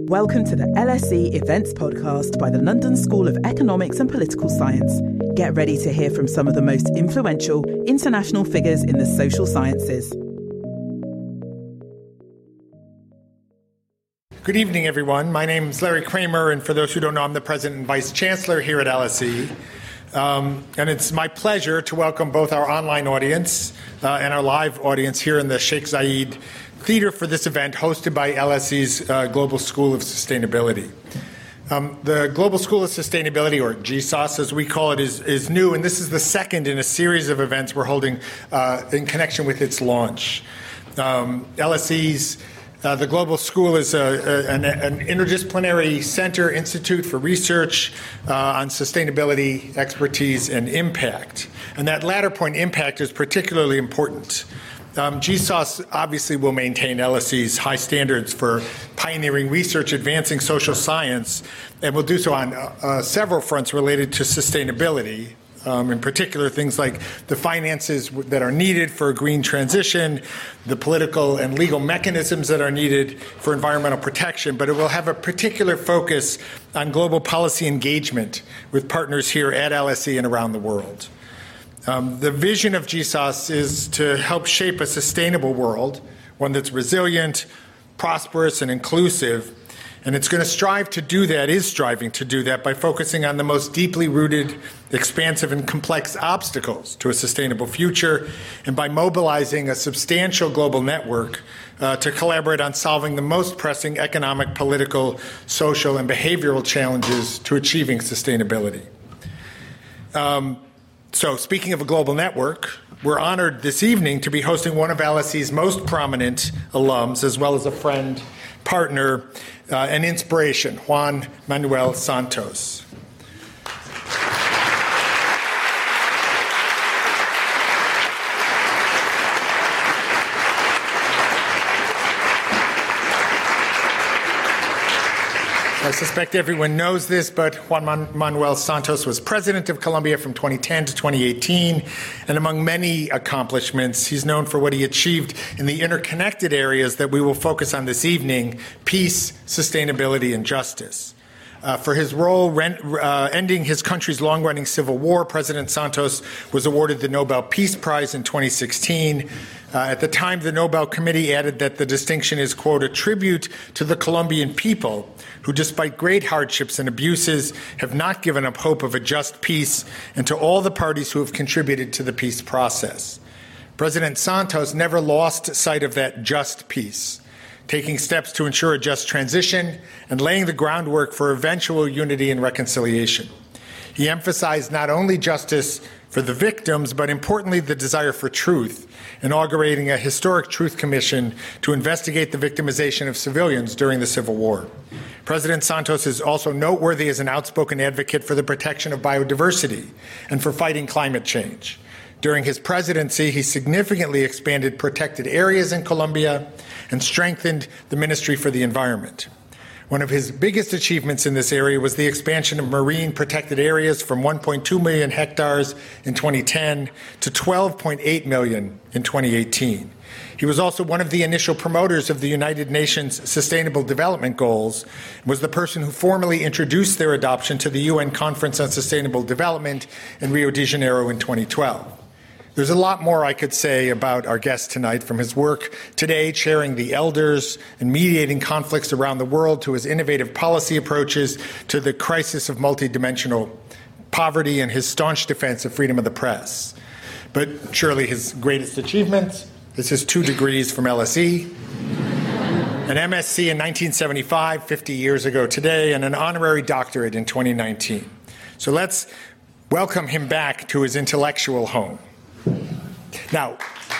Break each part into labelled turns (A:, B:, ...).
A: Welcome to the LSE Events Podcast by the London School of Economics and Political Science. Get ready to hear from some of the most influential international figures in the social sciences.
B: Good evening, everyone. My name is Larry Kramer, and for those who don't know, I'm the President and Vice Chancellor here at LSE. And it's my pleasure to welcome both our online audience and our live audience here in the Sheikh Zayed Theater for this event hosted by LSE's Global School of Sustainability. The Global School of Sustainability, or GSOS as we call it, is new, and this is the second in a series of events we're holding in connection with its launch. LSE's the Global School is an interdisciplinary center institute for research on sustainability, expertise, and impact. And that latter point, impact, is particularly important. GSOS obviously will maintain LSE's high standards for pioneering research, advancing social science, and will do so on several fronts related to sustainability. In particular, things like the finances that are needed for a green transition, the political and legal mechanisms that are needed for environmental protection, but it will have a particular focus on global policy engagement with partners here at LSE and around the world. The vision of GSOS is to help shape a sustainable world, one that's resilient, prosperous, and inclusive. And it's going to striving to do that by focusing on the most deeply rooted, expansive, and complex obstacles to a sustainable future, and by mobilizing a substantial global network to collaborate on solving the most pressing economic, political, social, and behavioral challenges to achieving sustainability. So speaking of a global network, we're honored this evening to be hosting one of LSE's most prominent alums, as well as a friend, partner, and inspiration, Juan Manuel Santos. I suspect everyone knows this, but Juan Manuel Santos was president of Colombia from 2010 to 2018, and among many accomplishments, he's known for what he achieved in the interconnected areas that we will focus on this evening: peace, sustainability, and justice. For his role ending his country's long-running civil war, President Santos was awarded the Nobel Peace Prize in 2016. At the time, the Nobel Committee added that the distinction is, quote, a tribute to the Colombian people who, despite great hardships and abuses, have not given up hope of a just peace, and to all the parties who have contributed to the peace process. President Santos never lost sight of that just peace, taking steps to ensure a just transition and laying the groundwork for eventual unity and reconciliation. He emphasized not only justice for the victims, but importantly, the desire for truth, inaugurating a historic Truth Commission to investigate the victimization of civilians during the Civil War. President Santos is also noteworthy as an outspoken advocate for the protection of biodiversity and for fighting climate change. During his presidency, he significantly expanded protected areas in Colombia and strengthened the Ministry for the Environment. One of his biggest achievements in this area was the expansion of marine protected areas from 1.2 million hectares in 2010 to 12.8 million in 2018. He was also one of the initial promoters of the United Nations Sustainable Development Goals, and was the person who formally introduced their adoption to the UN Conference on Sustainable Development in Rio de Janeiro in 2012. There's a lot more I could say about our guest tonight, from his work today chairing the elders and mediating conflicts around the world, to his innovative policy approaches, to the crisis of multidimensional poverty, and his staunch defense of freedom of the press. But surely his greatest achievement is his 2 degrees from LSE, an MSc in 1975, 50 years ago today, and an honorary doctorate in 2019. So let's welcome him back to his intellectual home. Now,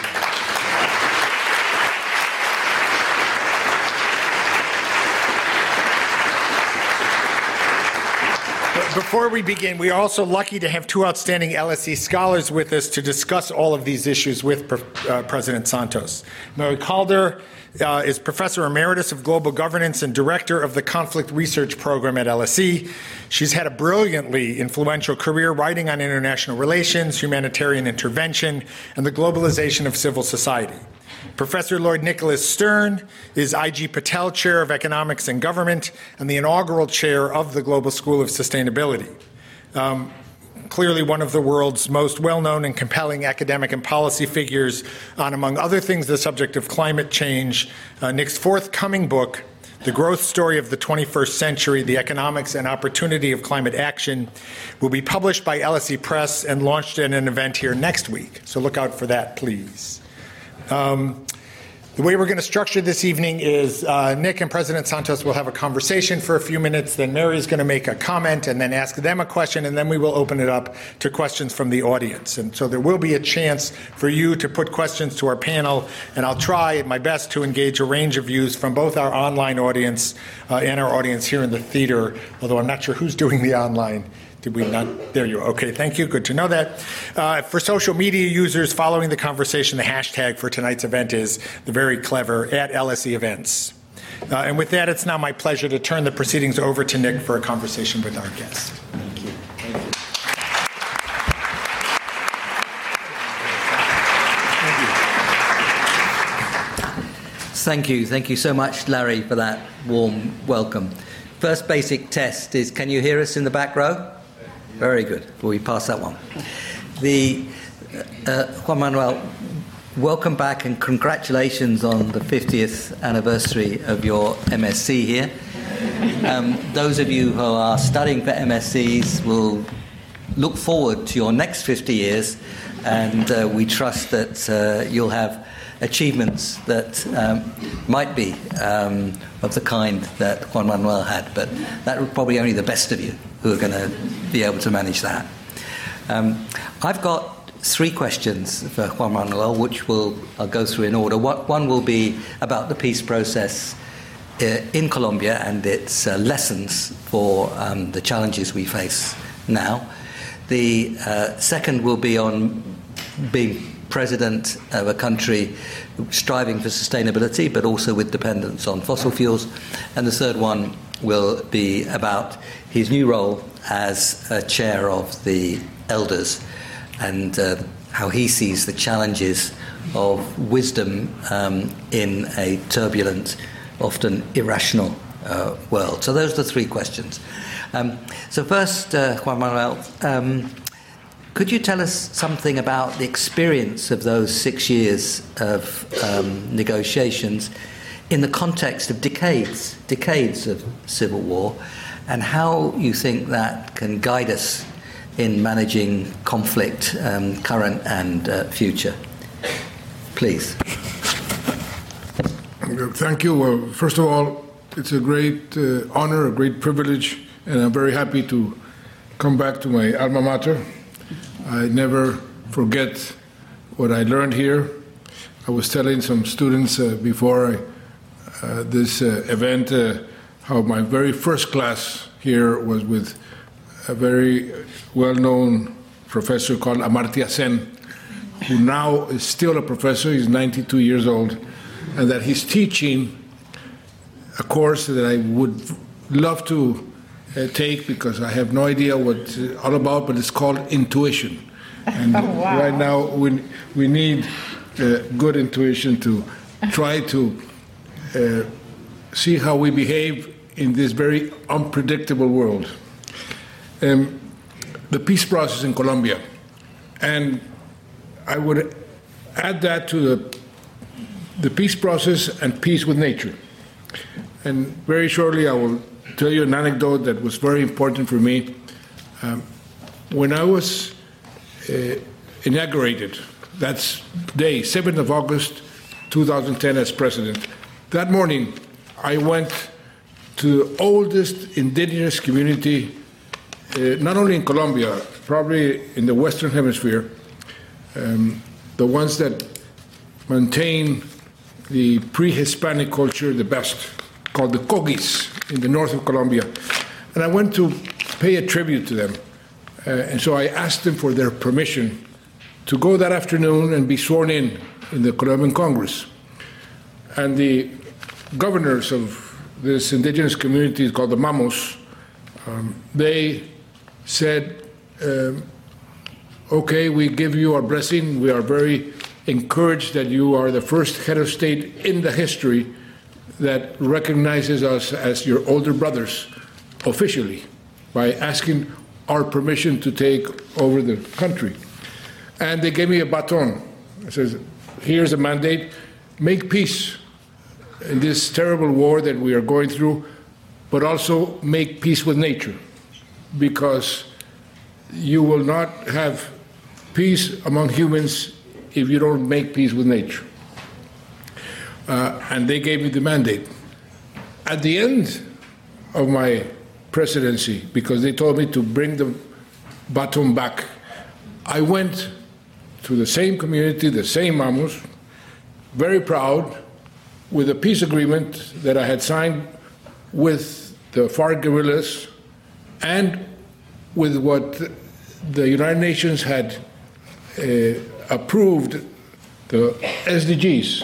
B: before we begin, we are also lucky to have 2 outstanding LSE scholars with us to discuss all of these issues with President Santos. Mary Calder is Professor Emeritus of Global Governance and Director of the Conflict Research Program at LSE. She's had a brilliantly influential career writing on international relations, humanitarian intervention, and the globalization of civil society. Professor Lord Nicholas Stern is I.G. Patel Chair of Economics and Government and the inaugural chair of the Global School of Sustainability. Clearly one of the world's most well-known and compelling academic and policy figures on, among other things, the subject of climate change. Nick's forthcoming book, The Growth Story of the 21st Century, The Economics and Opportunity of Climate Action, will be published by LSE Press and launched at an event here next week. So look out for that, please. The way we're going to structure this evening is Nick and President Santos will have a conversation for a few minutes, then Mary is going to make a comment and then ask them a question, and then we will open it up to questions from the audience. And so there will be a chance for you to put questions to our panel, and I'll try my best to engage a range of views from both our online audience and our audience here in the theater, although I'm not sure who's doing the online. Did we not? There you are. Okay, thank you. Good to know that. For social media users following the conversation, the hashtag for tonight's event is the very clever @LSE Events. And with that, it's now my pleasure to turn the proceedings over to Nick for a conversation with our guest. Thank you.
C: Thank you so much, Larry, for that warm welcome. First basic test is, can you hear us in the back row? Very good. Well, we pass that one. Juan Manuel, welcome back and congratulations on the 50th anniversary of your MSc here. Those of you who are studying for MScs will look forward to your next 50 years, and we trust that you'll have achievements that might be of the kind that Juan Manuel had, but that was probably only the best of you who are going to be able to manage that. I've got 3 questions for Juan Manuel, which I'll go through in order. One will be about the peace process in Colombia and its lessons for the challenges we face now. The second will be on being president of a country striving for sustainability, but also with dependence on fossil fuels. And the third one will be about his new role as chair of the elders and how he sees the challenges of wisdom in a turbulent, often irrational world. So those are the 3 questions. So first, Juan Manuel, could you tell us something about the experience of those 6 years of negotiations in the context of decades of civil war, and how you think that can guide us in managing conflict, current and future? Please.
D: Thank you. Well, first of all, it's a great honor, a great privilege, and I'm very happy to come back to my alma mater. I never forget what I learned here. I was telling some students before this event how my very first class here was with a very well-known professor called Amartya Sen, who now is still a professor. He's 92 years old, and that he's teaching a course that I would love to take, because I have no idea what it's all about, but it's called intuition. And wow. Right now we need good intuition to try to see how we behave in this very unpredictable world. The peace process in Colombia, and I would add that to the peace process and peace with nature. And very shortly I will tell you an anecdote that was very important for me. When I was inaugurated, that's day, 7th of August, 2010 as president, that morning I went to the oldest indigenous community, not only in Colombia, probably in the Western Hemisphere, the ones that maintain the pre-Hispanic culture the best, called the Cogis in the north of Colombia. And I went to pay a tribute to them. And so I asked them for their permission to go that afternoon and be sworn in the Colombian Congress. And the governors of this indigenous community called the Mamos, they said, okay, we give you our blessing. We are very encouraged that you are the first head of state in the history that recognizes us as your older brothers officially by asking our permission to take over the country. And they gave me a baton. It says, here's a mandate, make peace in this terrible war that we are going through, but also make peace with nature, because you will not have peace among humans if you don't make peace with nature. And they gave me the mandate. At the end of my presidency, because they told me to bring the baton back, I went to the same community, the same Mamus, very proud, with a peace agreement that I had signed with the FARC guerrillas and with what the United Nations had approved, the SDGs,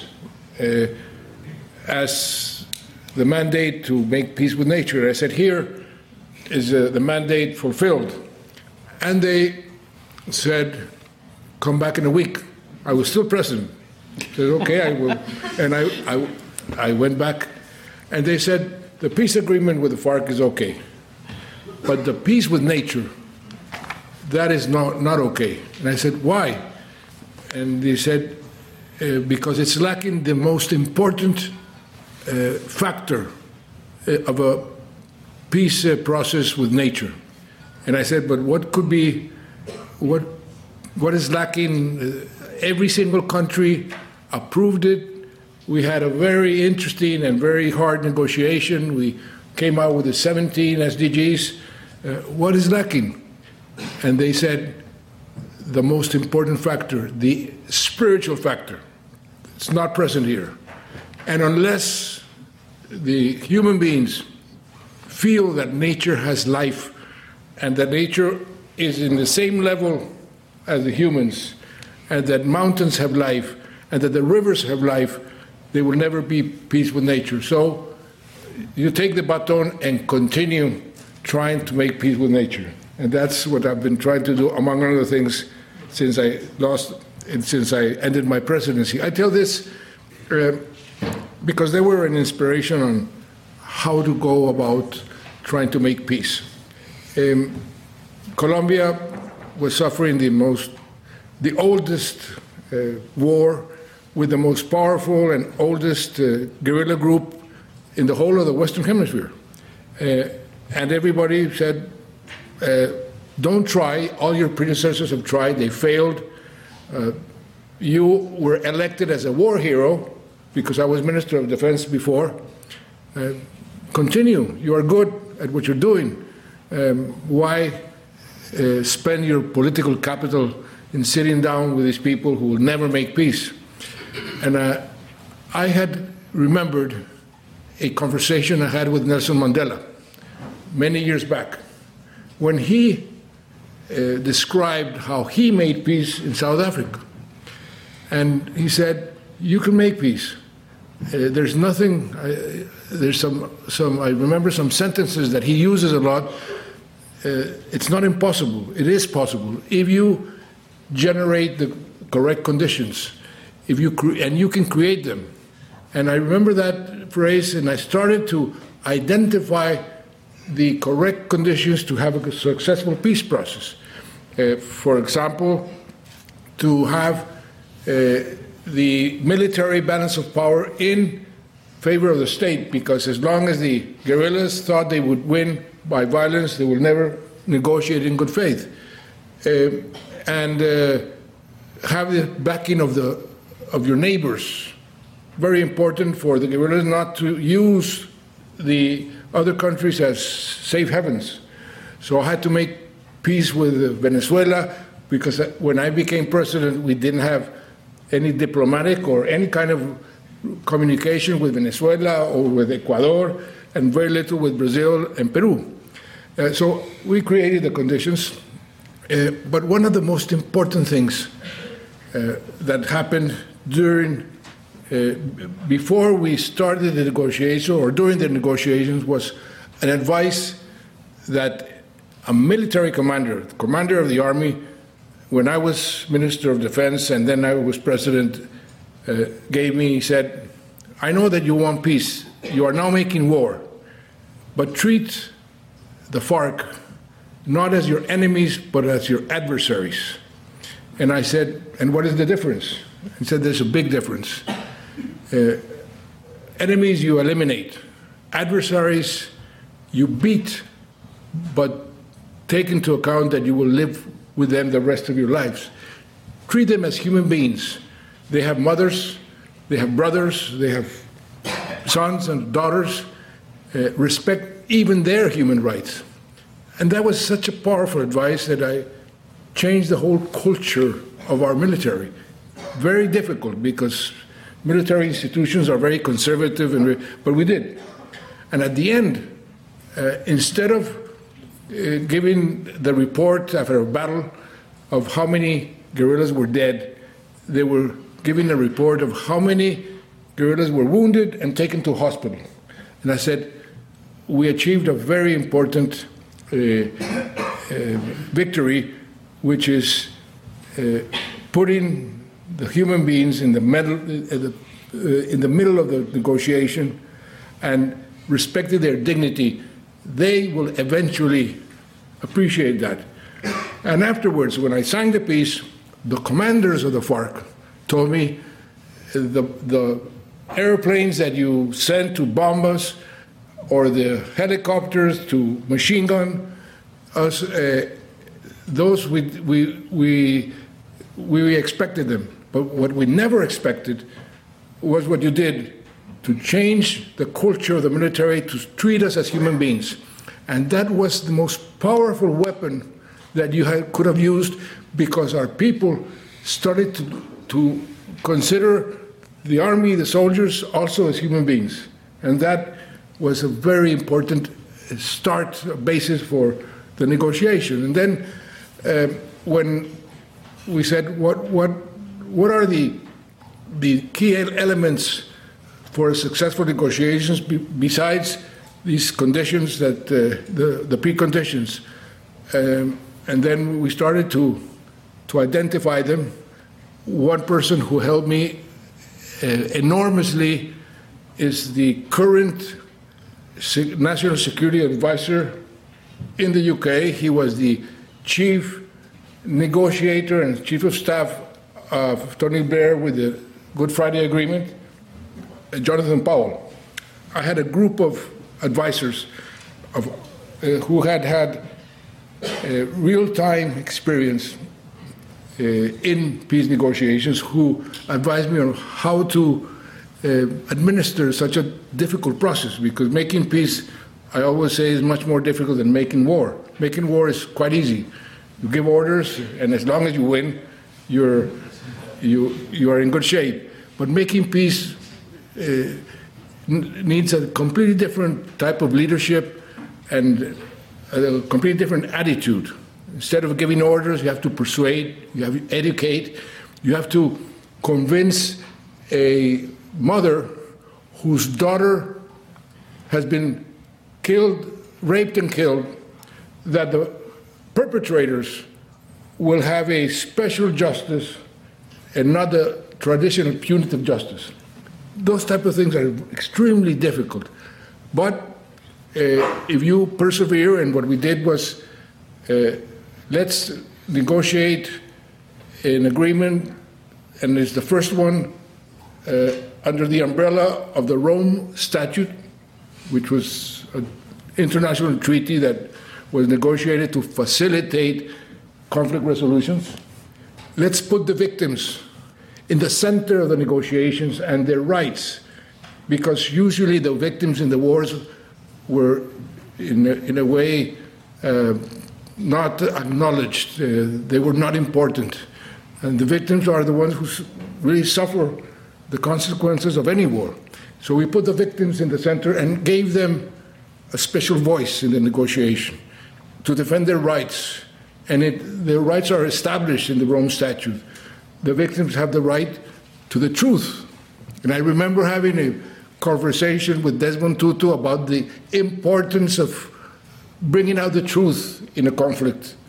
D: as the mandate to make peace with nature. I said, here is the mandate fulfilled. And they said, come back in a week. I was still president. I said, okay, I will. And I went back, and they said, the peace agreement with the FARC is okay, but the peace with nature, that is not okay. And I said, why? And they said, because it's lacking the most important factor of a peace process with nature. And I said, but what could be, what is lacking? Every single country approved it. We had a very interesting and very hard negotiation. We came out with the 17 SDGs. What is lacking? And they said, the most important factor, the spiritual factor. It's not present here. And unless the human beings feel that nature has life and that nature is in the same level as the humans, and that mountains have life, and that the rivers have life, there will never be peace with nature. So you take the baton and continue trying to make peace with nature. And that's what I've been trying to do, among other things, since I ended my presidency. I tell this because they were an inspiration on how to go about trying to make peace. Colombia was suffering the oldest war with the most powerful and oldest guerrilla group in the whole of the Western Hemisphere. And everybody said, don't try. All your predecessors have tried. They failed. You were elected as a war hero because I was Minister of Defense before. Continue. You are good at what you're doing. Why spend your political capital in sitting down with these people who will never make peace? And I had remembered a conversation I had with Nelson Mandela many years back, when he described how he made peace in South Africa. And he said, you can make peace. There's nothing, there's I remember some sentences that he uses a lot. It's not impossible. It is possible. If you generate the correct conditions, and you can create them. And I remember that phrase, and I started to identify the correct conditions to have a successful peace process. For example, to have the military balance of power in favor of the state, because as long as the guerrillas thought they would win by violence, they will never negotiate in good faith. And have the backing of your neighbors. Very important for the guerrillas not to use the other countries as safe havens. So I had to make peace with Venezuela, because when I became president, we didn't have any diplomatic or any kind of communication with Venezuela or with Ecuador, and very little with Brazil and Peru. So we created the conditions. But one of the most important things that happened before we started the negotiation or during the negotiations was an advice that a military commander, the commander of the army, when I was Minister of Defense and then I was President, he said, I know that you want peace. You are now making war, but treat the FARC not as your enemies, but as your adversaries. And I said, and what is the difference? He said, there's a big difference. Enemies you eliminate. Adversaries you beat, but take into account that you will live with them the rest of your lives. Treat them as human beings. They have mothers, they have brothers, they have sons and daughters. Respect even their human rights. And that was such a powerful advice that I changed the whole culture of our military. Very difficult because military institutions are very conservative, but we did. And at the end, instead of giving the report after a battle of how many guerrillas were dead, they were giving a report of how many guerrillas were wounded and taken to hospital. And I said, we achieved a very important victory, which is putting the human beings in the middle of the negotiation and respecting their dignity. They will eventually appreciate that. And afterwards, when I signed the peace, the commanders of the FARC told me the airplanes that you sent to bomb us or the helicopters to machine gun us, those we expected them. But what we never expected was what you did to change the culture of the military to treat us as human beings. And that was the most powerful weapon that you could have used, because our people started to consider the army, the soldiers, also as human beings. And that was a very important basis for the negotiation. And then when we said, what are the key elements for successful negotiations besides these conditions, that the preconditions? And then we started to identify them. One person who helped me enormously is the current National Security Advisor in the UK. He was the chief negotiator and chief of staff of Tony Blair with the Good Friday Agreement, Jonathan Powell. I had a group of advisors who had real-time experience in peace negotiations, who advised me on how to administer such a difficult process, because making peace, I always say, is much more difficult than making war. Making war is quite easy. You give orders, and as long as you win, you are in good shape. But making peace needs a completely different type of leadership and a completely different attitude. Instead of giving orders, you have to persuade, you have to educate, you have to convince a mother whose daughter has been killed, raped and killed, that the perpetrators will have a special justice and not the traditional punitive justice. Those type of things are extremely difficult. But if you persevere, and what we did was, let's negotiate an agreement, and it's the first one under the umbrella of the Rome Statute, which was an international treaty that was negotiated to facilitate conflict resolutions. Let's put the victims in the center of the negotiations and their rights, because usually the victims in the wars were, in a way, not acknowledged. They were not important. And the victims are the ones who really suffer the consequences of any war. So we put the victims in the center and gave them a special voice in the negotiation to defend their rights. And their rights are established in the Rome Statute. The victims have the right to the truth. And I remember having a conversation with Desmond Tutu about the importance of bringing out the truth in a conflict.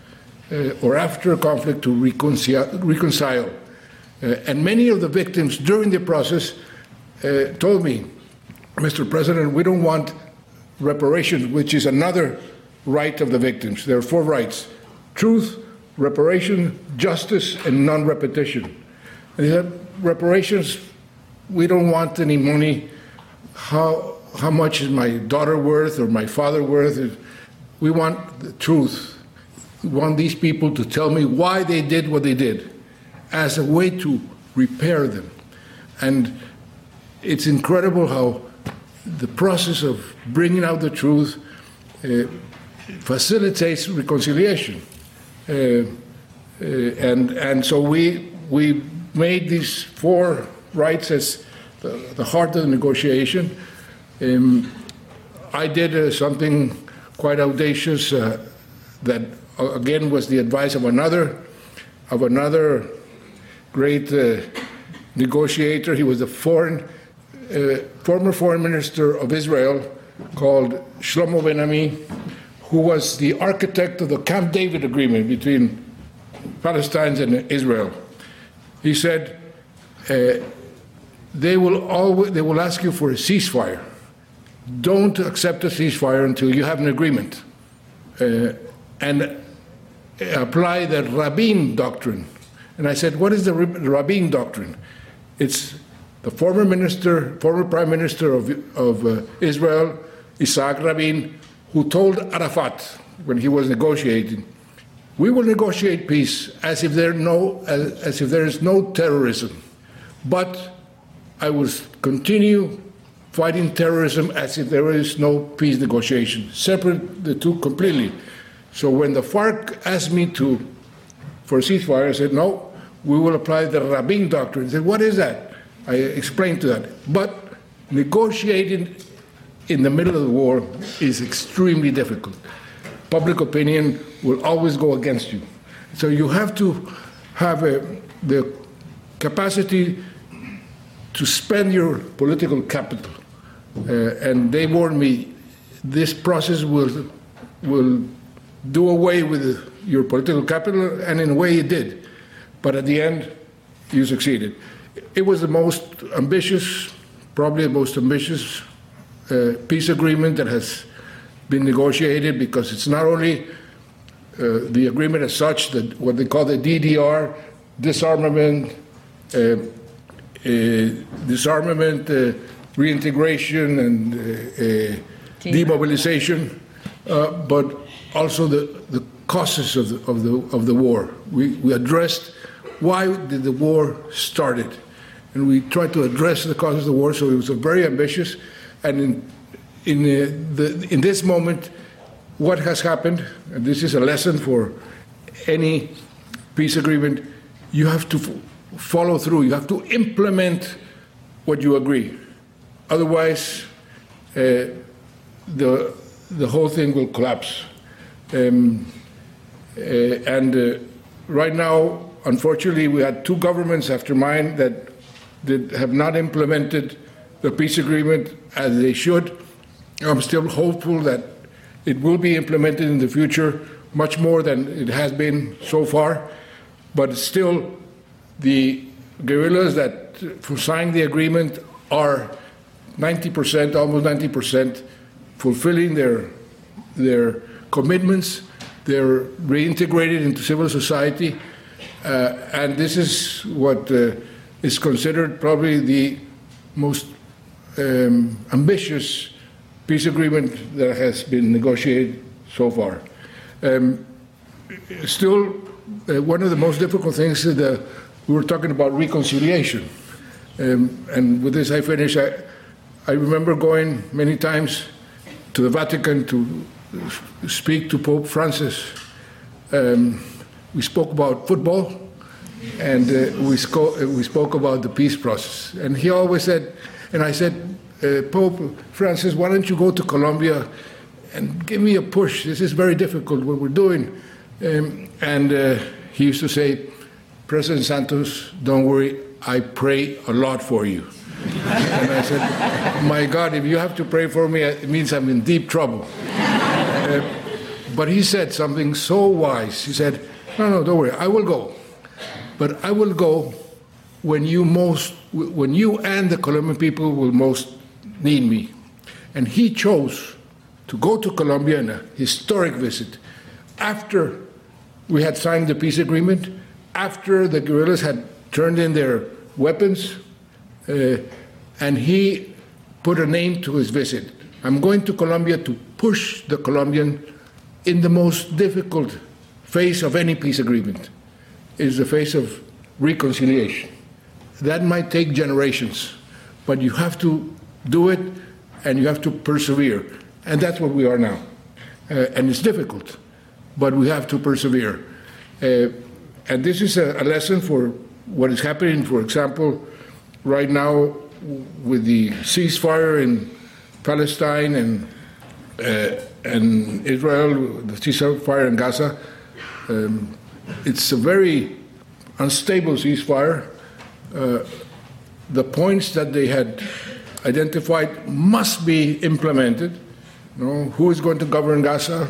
D: or after a conflict to reconcile. And many of the victims during the process told me, Mr. President, we don't want reparations, which is another right of the victims. There are 4 rights: truth, reparation, justice, and non-repetition. And he said, reparations, we don't want any money. How much is my daughter worth or my father worth? We want the truth. We want these people to tell me why they did what they did as a way to repair them. And it's incredible how the process of bringing out the truth facilitates reconciliation. And so we made these 4 rights as the heart of the negotiation. I did something quite audacious that again was the advice of another great negotiator. He was the former foreign minister of Israel called Shlomo Ben-Ami, who was the architect of the Camp David agreement between Palestine and Israel. He said, they will ask you for a ceasefire. Don't accept a ceasefire until you have an agreement. And apply the Rabin doctrine. And I said, what is the Rabin doctrine? It's the former prime minister of Israel, Isaac Rabin, who told Arafat when he was negotiating, we will negotiate peace as if there is no terrorism, but I will continue fighting terrorism as if there is no peace negotiation. Separate the two completely. So when the FARC asked me for a ceasefire, I said, no, we will apply the Rabin doctrine. They said, what is that? I explained to that. But negotiating in the middle of the war is extremely difficult. Public opinion will always go against you. So you have to have the capacity to spend your political capital. And they warned me, this process will do away with your political capital, and in a way it did. But at the end, you succeeded. It was the most ambitious, probably the most ambitious peace agreement that has been negotiated, because it's not only the agreement as such, that what they call the DDR, disarmament, reintegration, and demobilization, but also the causes of the war. We addressed why did the war started, and we tried to address the causes of the war. So it was very ambitious, and in this moment, what has happened, and this is a lesson for any peace agreement, you have to follow through. You have to implement what you agree. Otherwise, the whole thing will collapse. Right now, unfortunately, we had 2 governments after mine that have not implemented the peace agreement as they should. I'm still hopeful that it will be implemented in the future, much more than it has been so far. But still, the guerrillas that signed the agreement are 90%, almost 90%, fulfilling their commitments. They're reintegrated into civil society. And this is what is considered probably the most ambitious peace agreement that has been negotiated so far. Still, one of the most difficult things is we were talking about reconciliation. And with this I finish. I remember going many times to the Vatican to speak to Pope Francis. We spoke about football, and we spoke about the peace process. And he always said, and I said, Pope Francis, why don't you go to Colombia and give me a push? This is very difficult, what we're doing. And he used to say, President Santos, don't worry, I pray a lot for you. And I said, my God, if you have to pray for me, it means I'm in deep trouble. But he said something so wise. He said, No, don't worry. I will go. But I will go when you and the Colombian people will most need me. And he chose to go to Colombia on a historic visit after we had signed the peace agreement, after the guerrillas had turned in their weapons, and he put a name to his visit. I'm going to Colombia to push the Colombian in the most difficult phase of any peace agreement, is the phase of reconciliation. That might take generations, but you have to do it and you have to persevere. And that's what we are now. And it's difficult, but we have to persevere. And this is a lesson for what is happening, for example, right now with the ceasefire in Palestine and Israel, the ceasefire in Gaza. It's a very unstable ceasefire. The points that they had identified must be implemented. Who is going to govern Gaza?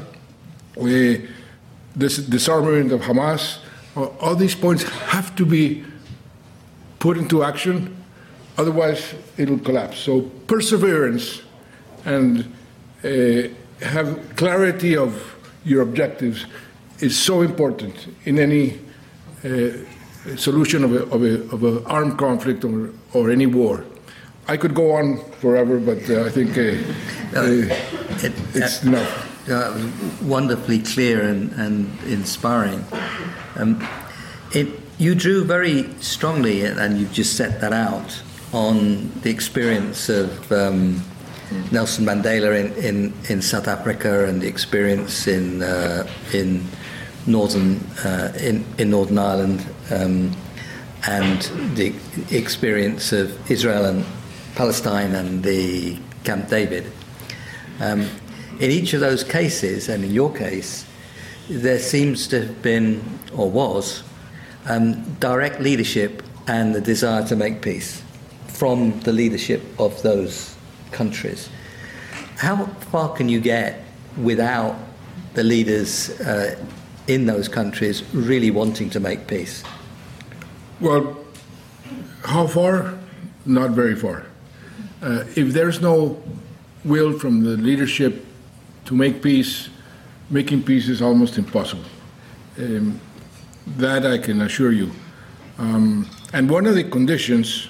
D: This disarmament of Hamas. All these points have to be put into action, otherwise it'll collapse. So perseverance and have clarity of your objectives is so important in any solution of an armed conflict or any war. I could go on forever, but I think it's enough.
C: Wonderfully clear and inspiring. You drew very strongly, and you've just set that out, on the experience of Nelson Mandela in South Africa and the experience in Northern Ireland, and the experience of Israel and Palestine and the Camp David. In each of those cases, and in your case, there seems to have been, or was, direct leadership and the desire to make peace from the leadership of those countries. How far can you get without the leaders in those countries really wanting to make peace?
D: Well, how far? Not very far. If there's no will from the leadership to make peace, making peace is almost impossible. That I can assure you. And one of the conditions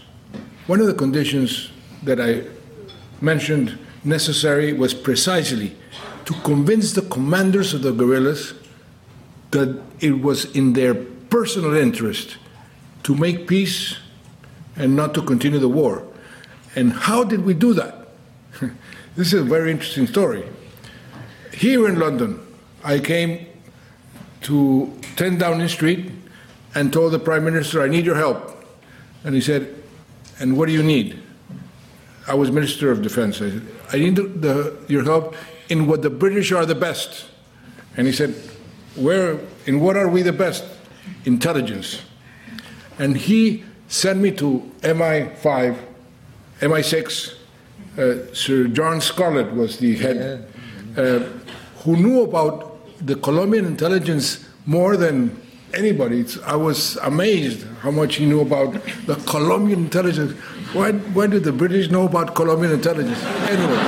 D: that I mentioned necessary was precisely to convince the commanders of the guerrillas that it was in their personal interest to make peace and not to continue the war. And how did we do that? This is a very interesting story. Here in London, I came to 10 Downing Street and told the Prime Minister, I need your help. And he said, and what do you need? I was Minister of Defense. I said, I need your help in what the British are the best. And he said, in what are we the best? Intelligence. And he sent me to MI5, MI6. Sir John Scarlett was the head, who knew about the Colombian intelligence more than anybody. I was amazed how much he knew about the Colombian intelligence. Why did the British know about Colombian intelligence? Anyway,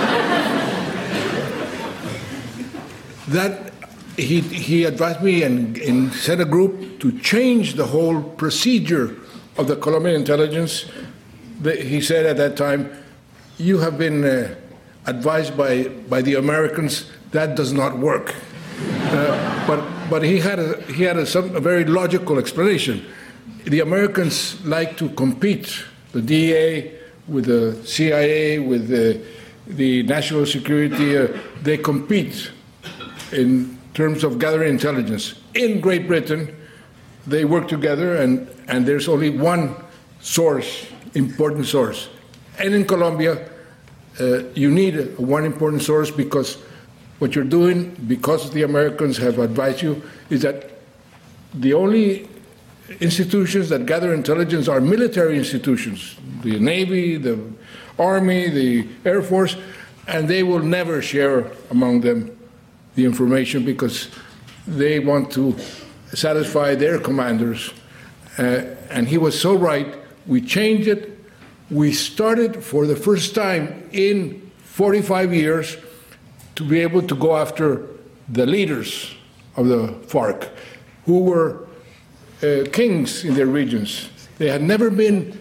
D: that he advised me and sent a group to change the whole procedure of the Colombian intelligence. He said at that time, you have been advised by the Americans, that does not work. But he had a very logical explanation. The Americans like to compete, the DEA with the CIA, with the national security. They compete in terms of gathering intelligence. In Great Britain, they work together, and there's only one source, important source. And in Colombia, you need one important source, because what you're doing, because the Americans have advised you, is that the only institutions that gather intelligence are military institutions, the Navy, the Army, the Air Force, and they will never share among them the information because they want to satisfy their commanders. And he was so right. We changed it. We started for the first time in 45 years to be able to go after the leaders of the FARC, who were kings in their regions. They had never been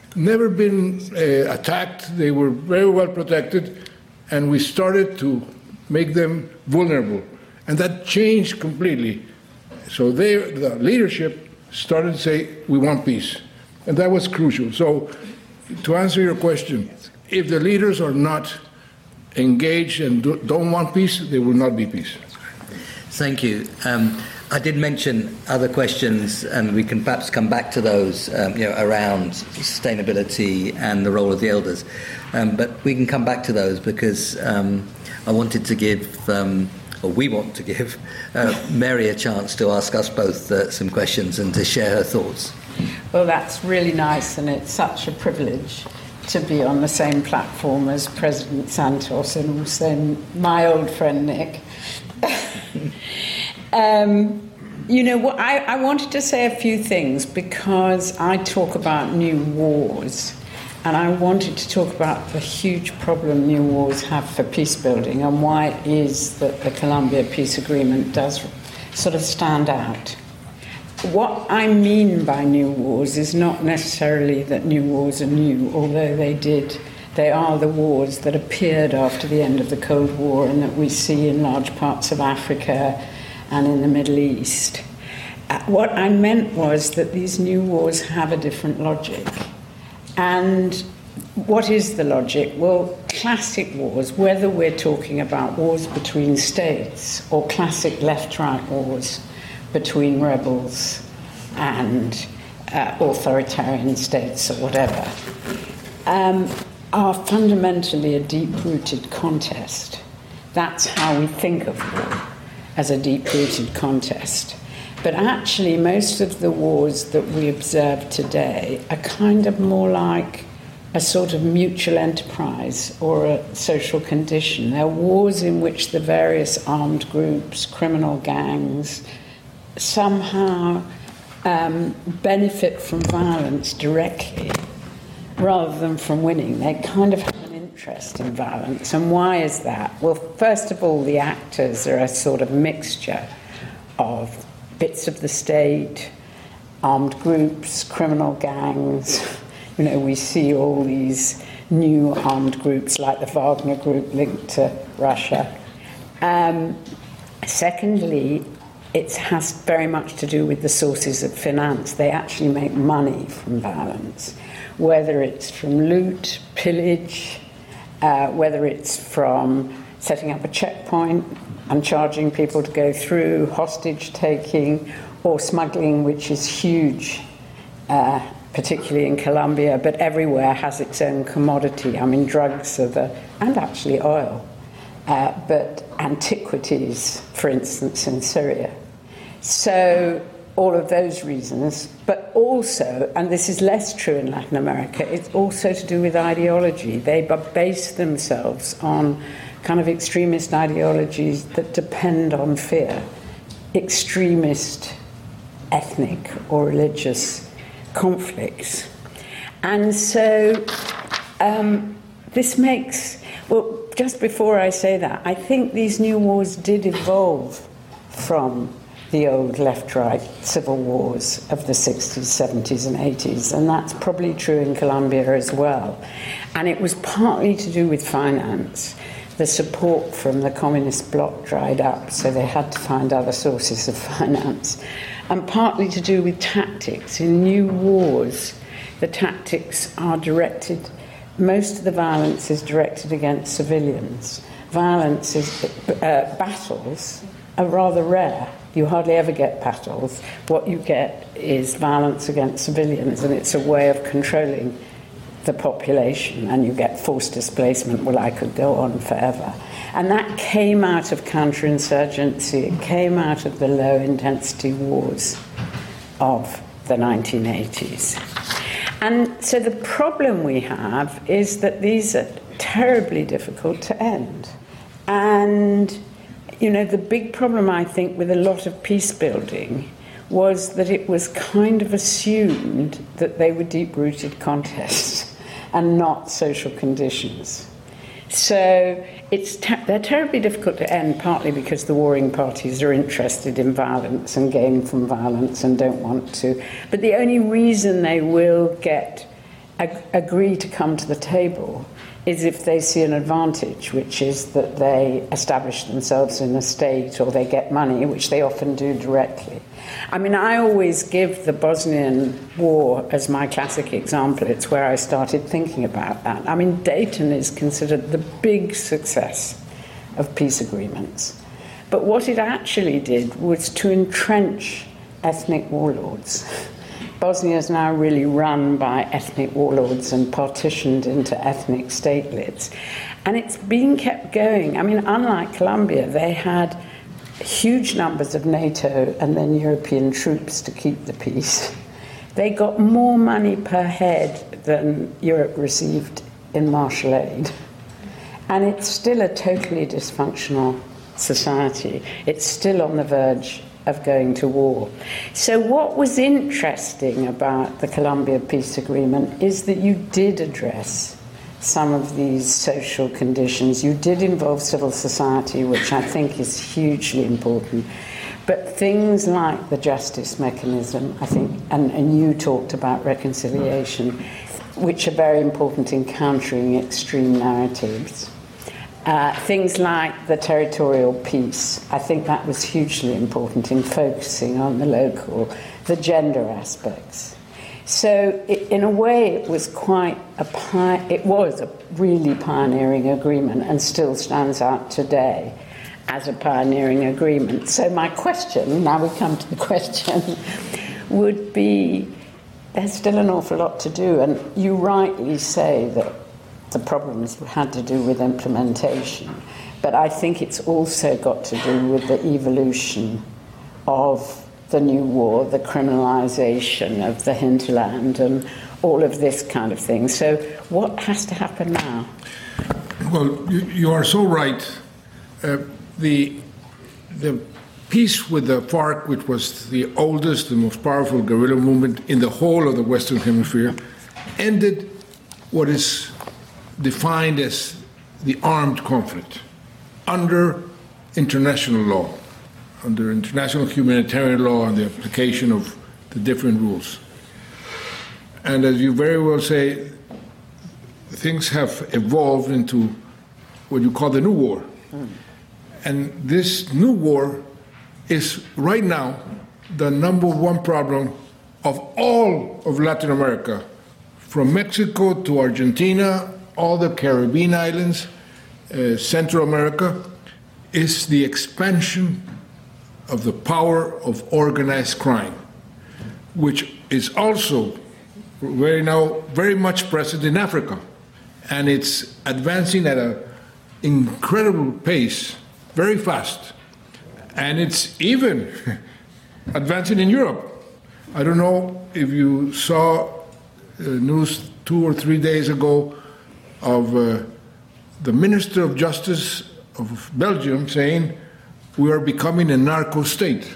D: attacked. They were very well protected, and we started to make them vulnerable. And that changed completely. So the leadership started to say, we want peace. And that was crucial. So to answer your question, if the leaders are not engaged and don't want peace, there will not be peace.
C: Thank you. I did mention other questions, and we can perhaps come back to those, around sustainability and the role of the elders. But we can come back to those because I wanted to give, or we want to give, Mary a chance to ask us both some questions and to share her thoughts.
E: Well, that's really nice, and it's such a privilege to be on the same platform as President Santos and also my old friend Nick. I wanted to say a few things because I talk about new wars, and I wanted to talk about the huge problem new wars have for peace building and why it is that the Colombia Peace Agreement does sort of stand out. What I mean by new wars is not necessarily that new wars are new, although they are the wars that appeared after the end of the Cold War and that we see in large parts of Africa and in the Middle East. What I meant was that these new wars have a different logic. And what is the logic? Well, classic wars, whether we're talking about wars between states or classic left-right wars between rebels and authoritarian states or whatever, are fundamentally a deep-rooted contest. That's how we think of war, as a deep-rooted contest. But actually, most of the wars that we observe today are kind of more like a sort of mutual enterprise or a social condition. They're wars in which the various armed groups, criminal gangs, somehow benefit from violence directly rather than from winning. They kind of have an interest in violence. And why is that? Well, first of all, the actors are a sort of mixture of bits of the state, armed groups, criminal gangs. We see all these new armed groups like the Wagner Group linked to Russia. Secondly, it has very much to do with the sources of finance. They actually make money from violence, whether it's from loot, pillage, whether it's from setting up a checkpoint and charging people to go through, hostage taking, or smuggling, which is huge, particularly in Colombia, but everywhere has its own commodity. I mean, drugs are and actually oil, but antiquities, for instance, in Syria. So all of those reasons, but also, and this is less true in Latin America, it's also to do with ideology. They base themselves on kind of extremist ideologies that depend on fear, extremist ethnic or religious conflicts. And so this makes, well, just before I say that, I think these new wars did evolve from the old left-right civil wars of the 60s, 70s, and 80s, and that's probably true in Colombia as well. And it was partly to do with finance. The support from the communist bloc dried up, so they had to find other sources of finance. And partly to do with tactics. In new wars, the tactics are directed, most of the violence is directed against civilians. Battles are rather rare. You hardly ever get battles. What you get is violence against civilians, and it's a way of controlling the population, and you get forced displacement. Well, I could go on forever. And that came out of counterinsurgency. It came out of the low-intensity wars of the 1980s. And so the problem we have is that these are terribly difficult to end. And the big problem, I think, with a lot of peace building, was that it was kind of assumed that they were deep-rooted contests and not social conditions. So they're terribly difficult to end, partly because the warring parties are interested in violence and gain from violence and don't want to. But the only reason they will agree to come to the table is if they see an advantage, which is that they establish themselves in a state or they get money, which they often do directly. I mean, I always give the Bosnian War as my classic example. It's where I started thinking about that. I mean, Dayton is considered the big success of peace agreements. But what it actually did was to entrench ethnic warlords. Bosnia is now really run by ethnic warlords and partitioned into ethnic statelets. And it's been kept going. I mean, unlike Colombia, they had huge numbers of NATO and then European troops to keep the peace. They got more money per head than Europe received in Marshall Aid. And it's still a totally dysfunctional society. It's still on the verge of going to war. So what was interesting about the Colombia Peace Agreement is that you did address some of these social conditions. You did involve civil society, which I think is hugely important. But things like the justice mechanism, I think, and you talked about reconciliation, which are very important in countering extreme narratives. Things like the territorial peace, I think that was hugely important in focusing on the local, the gender aspects. So in a way, it was a really pioneering agreement and still stands out today as a pioneering agreement. So my question, now we come to the question, would be, there's still an awful lot to do, and you rightly say that the problems had to do with implementation, but I think it's also got to do with the evolution of the new war, the criminalization of the hinterland and all of this kind of thing. So what has to happen now?
D: Well, you are so right. The peace with the FARC, which was the oldest, the most powerful guerrilla movement in the whole of the Western Hemisphere, ended what is defined as the armed conflict under international law, under international humanitarian law and the application of the different rules. And as you very well say, things have evolved into what you call the new war. And this new war is right now the number one problem of all of Latin America, from Mexico to Argentina, all the Caribbean islands, Central America, is the expansion of the power of organized crime, which is also very much present in Africa. And it's advancing at an incredible pace, very fast. And it's even advancing in Europe. I don't know if you saw news 2 or 3 days ago of the Minister of Justice of Belgium saying we are becoming a narco state.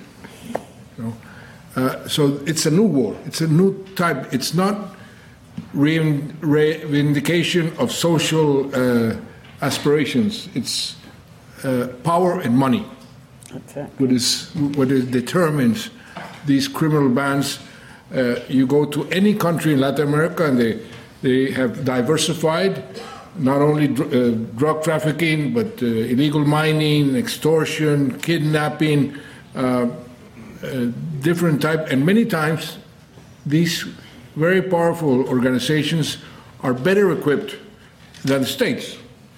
D: So it's a new war. It's a new type. It's not reivindication of social aspirations. It's power and money. What determines these criminal bands. You go to any country in Latin America and they have diversified, not only drug trafficking, but illegal mining, extortion, kidnapping, different type. And many times, these very powerful organizations are better equipped than states.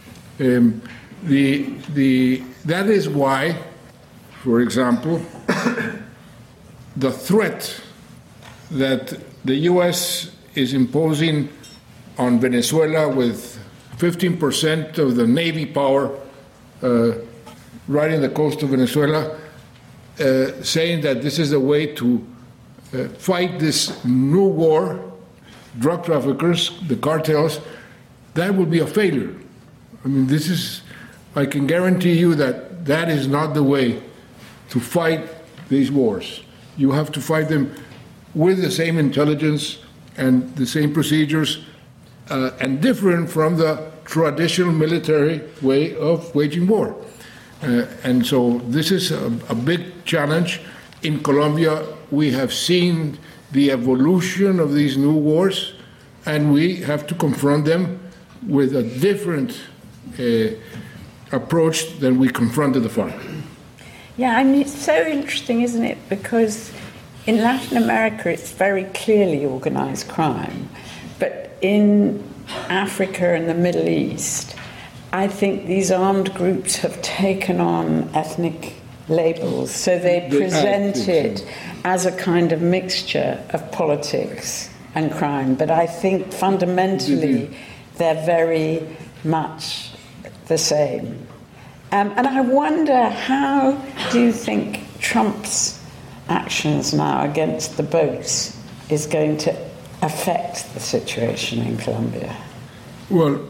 D: That is why, for example, the threat that the U.S. is imposing on Venezuela with 15% of the Navy power right in the coast of Venezuela, saying that this is a way to fight this new war, drug traffickers, the cartels, that would be a failure. I mean, I can guarantee you that is not the way to fight these wars. You have to fight them with the same intelligence and the same procedures, and different from the traditional military way of waging war. And so this is a big challenge. In Colombia, we have seen the evolution of these new wars, and we have to confront them with a different approach than we confronted the FARC.
E: Yeah, I mean, it's so interesting, isn't it? Because in Latin America, it's very clearly organized crime. But in Africa and the Middle East, I think these armed groups have taken on ethnic labels. So they present it as a kind of mixture of politics and crime. But I think fundamentally they're very much the same. And I wonder, how do you think Trump's actions now against the boats is going to affect the situation in Colombia?
D: Well,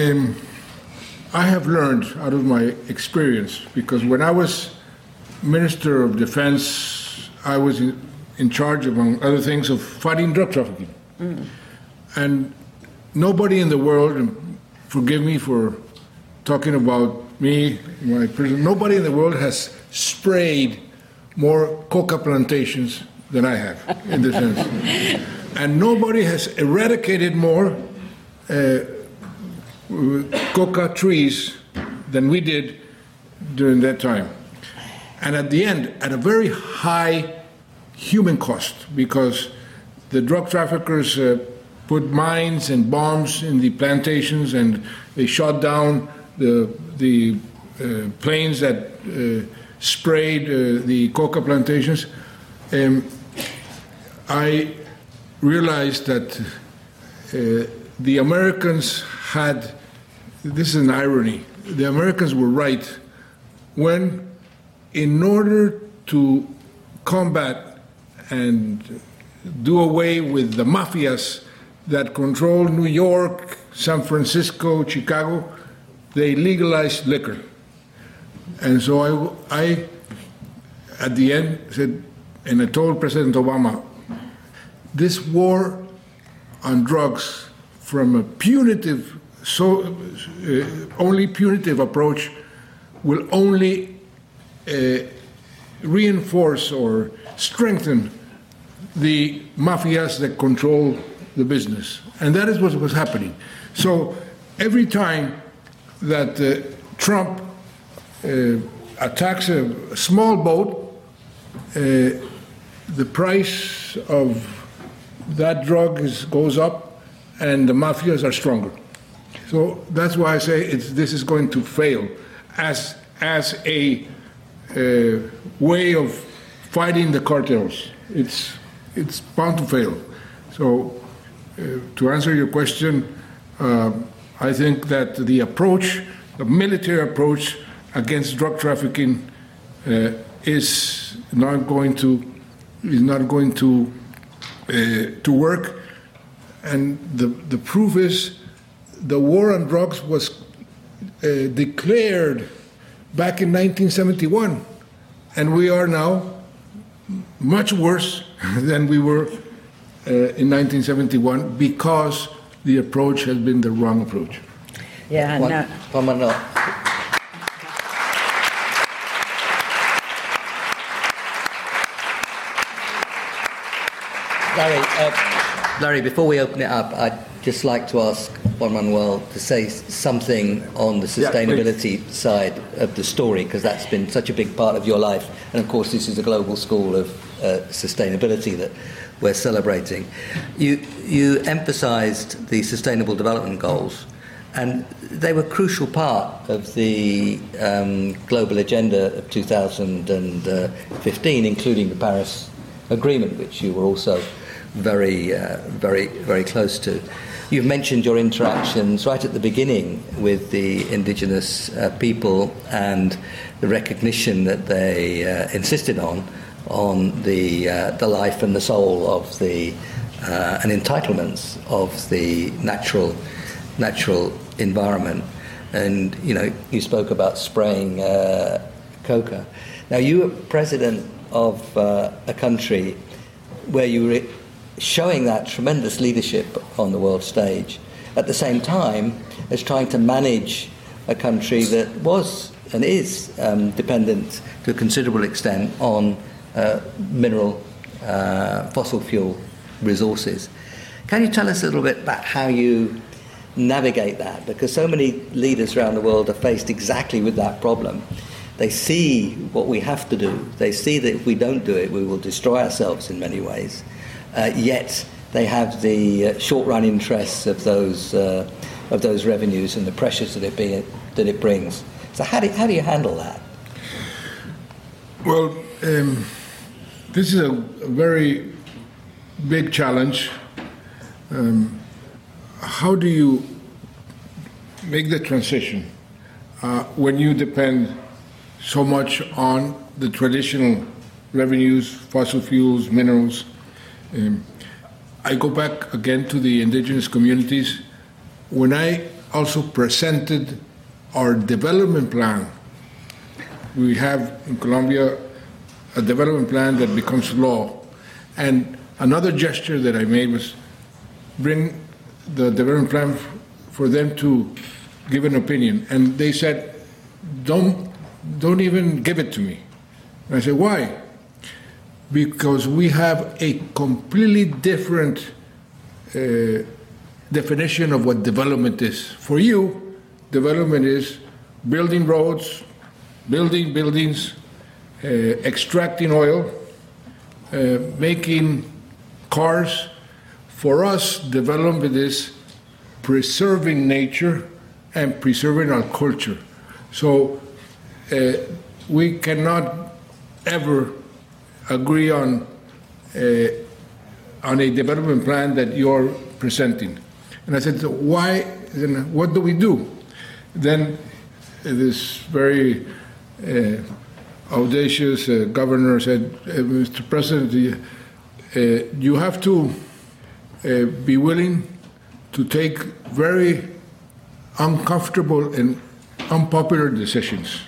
D: I have learned out of my experience, because when I was Minister of Defense, I was in charge, among other things, of fighting drug trafficking. And nobody in the world, and forgive me for talking about me, my prison, nobody in the world has sprayed more coca plantations than I have, in this sense. And nobody has eradicated more coca trees than we did during that time. And at the end, at a very high human cost, because the drug traffickers put mines and bombs in the plantations, and they shot down the planes that sprayed the coca plantations. I realized that the Americans had, this is an irony, the Americans were right when, in order to combat and do away with the mafias that control New York, San Francisco, Chicago, they legalized liquor. And so I at the end said, and I told President Obama, this war on drugs, from a punitive, only punitive approach, will only reinforce or strengthen the mafias that control the business. And that is what was happening. So every time that Trump attacks a small boat, the price of that drug goes up and the mafias are stronger. So that's why I say this is going to fail as a way of fighting the cartels. It's bound to fail. So to answer your question, I think that the approach, the military approach against drug trafficking, is not going to work. And the proof is, the war on drugs was declared back in 1971, and we are now much worse than we were in 1971, because the approach has been the wrong approach.
E: Yeah,
C: Larry, before we open it up, I'd just like to ask Juan Manuel to say something on the sustainability side of the story, because that's been such a big part of your life. And of course, this is a global school of sustainability that we're celebrating. You emphasized the Sustainable Development Goals, and they were a crucial part of the global agenda of 2015, including the Paris Agreement, which you were also very close to. You've mentioned your interactions right at the beginning with the indigenous people and the recognition that they insisted on the life and the soul of the and entitlements of the natural environment. And you spoke about spraying coca. Now, you were president of a country where you were showing that tremendous leadership on the world stage, at the same time as trying to manage a country that was and is dependent to a considerable extent on mineral fossil fuel resources. Can you tell us a little bit about how you navigate that? Because so many leaders around the world are faced exactly with that problem. They see what we have to do. They see that if we don't do it, we will destroy ourselves in many ways. Yet they have the short-run interests of those revenues and the pressures that it brings. So how do you handle that?
D: Well, this is a very big challenge. How do you make the transition when you depend so much on the traditional revenues, fossil fuels, minerals? I go back again to the indigenous communities. When I also presented our development plan, we have in Colombia a development plan that becomes law. And another gesture that I made was bring the development plan for them to give an opinion. And they said, don't even give it to me. And I said, why? Because we have a completely different definition of what development is. For you, development is building roads, building buildings, extracting oil, making cars. For us, development is preserving nature and preserving our culture. So we cannot ever agree on a development plan that you're presenting. And I said, so why? Then what do we do? Then this very audacious governor said, Mr. President, you have to be willing to take very uncomfortable and unpopular decisions.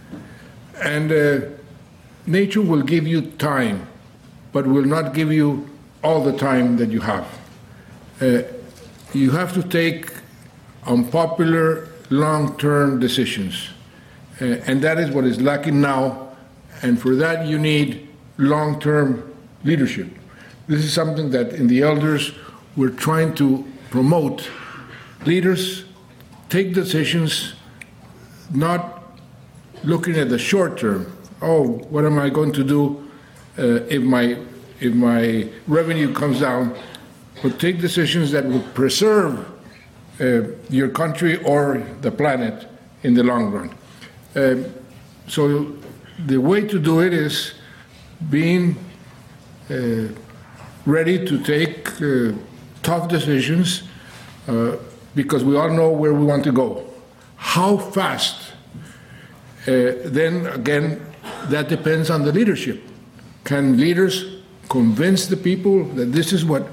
D: And nature will give you time, but will not give you all the time that you have. You have to take unpopular, long-term decisions. And that is what is lacking now. And for that, you need long-term leadership. This is something that in the elders we're trying to promote. Leaders take decisions not looking at the short term. Oh, what am I going to do if my revenue comes down? But take decisions that will preserve your country or the planet in the long run. So the way to do it is being ready to take tough decisions because we all know where we want to go. How fast? Then again, that depends on the leadership. Can leaders convince the people that this is what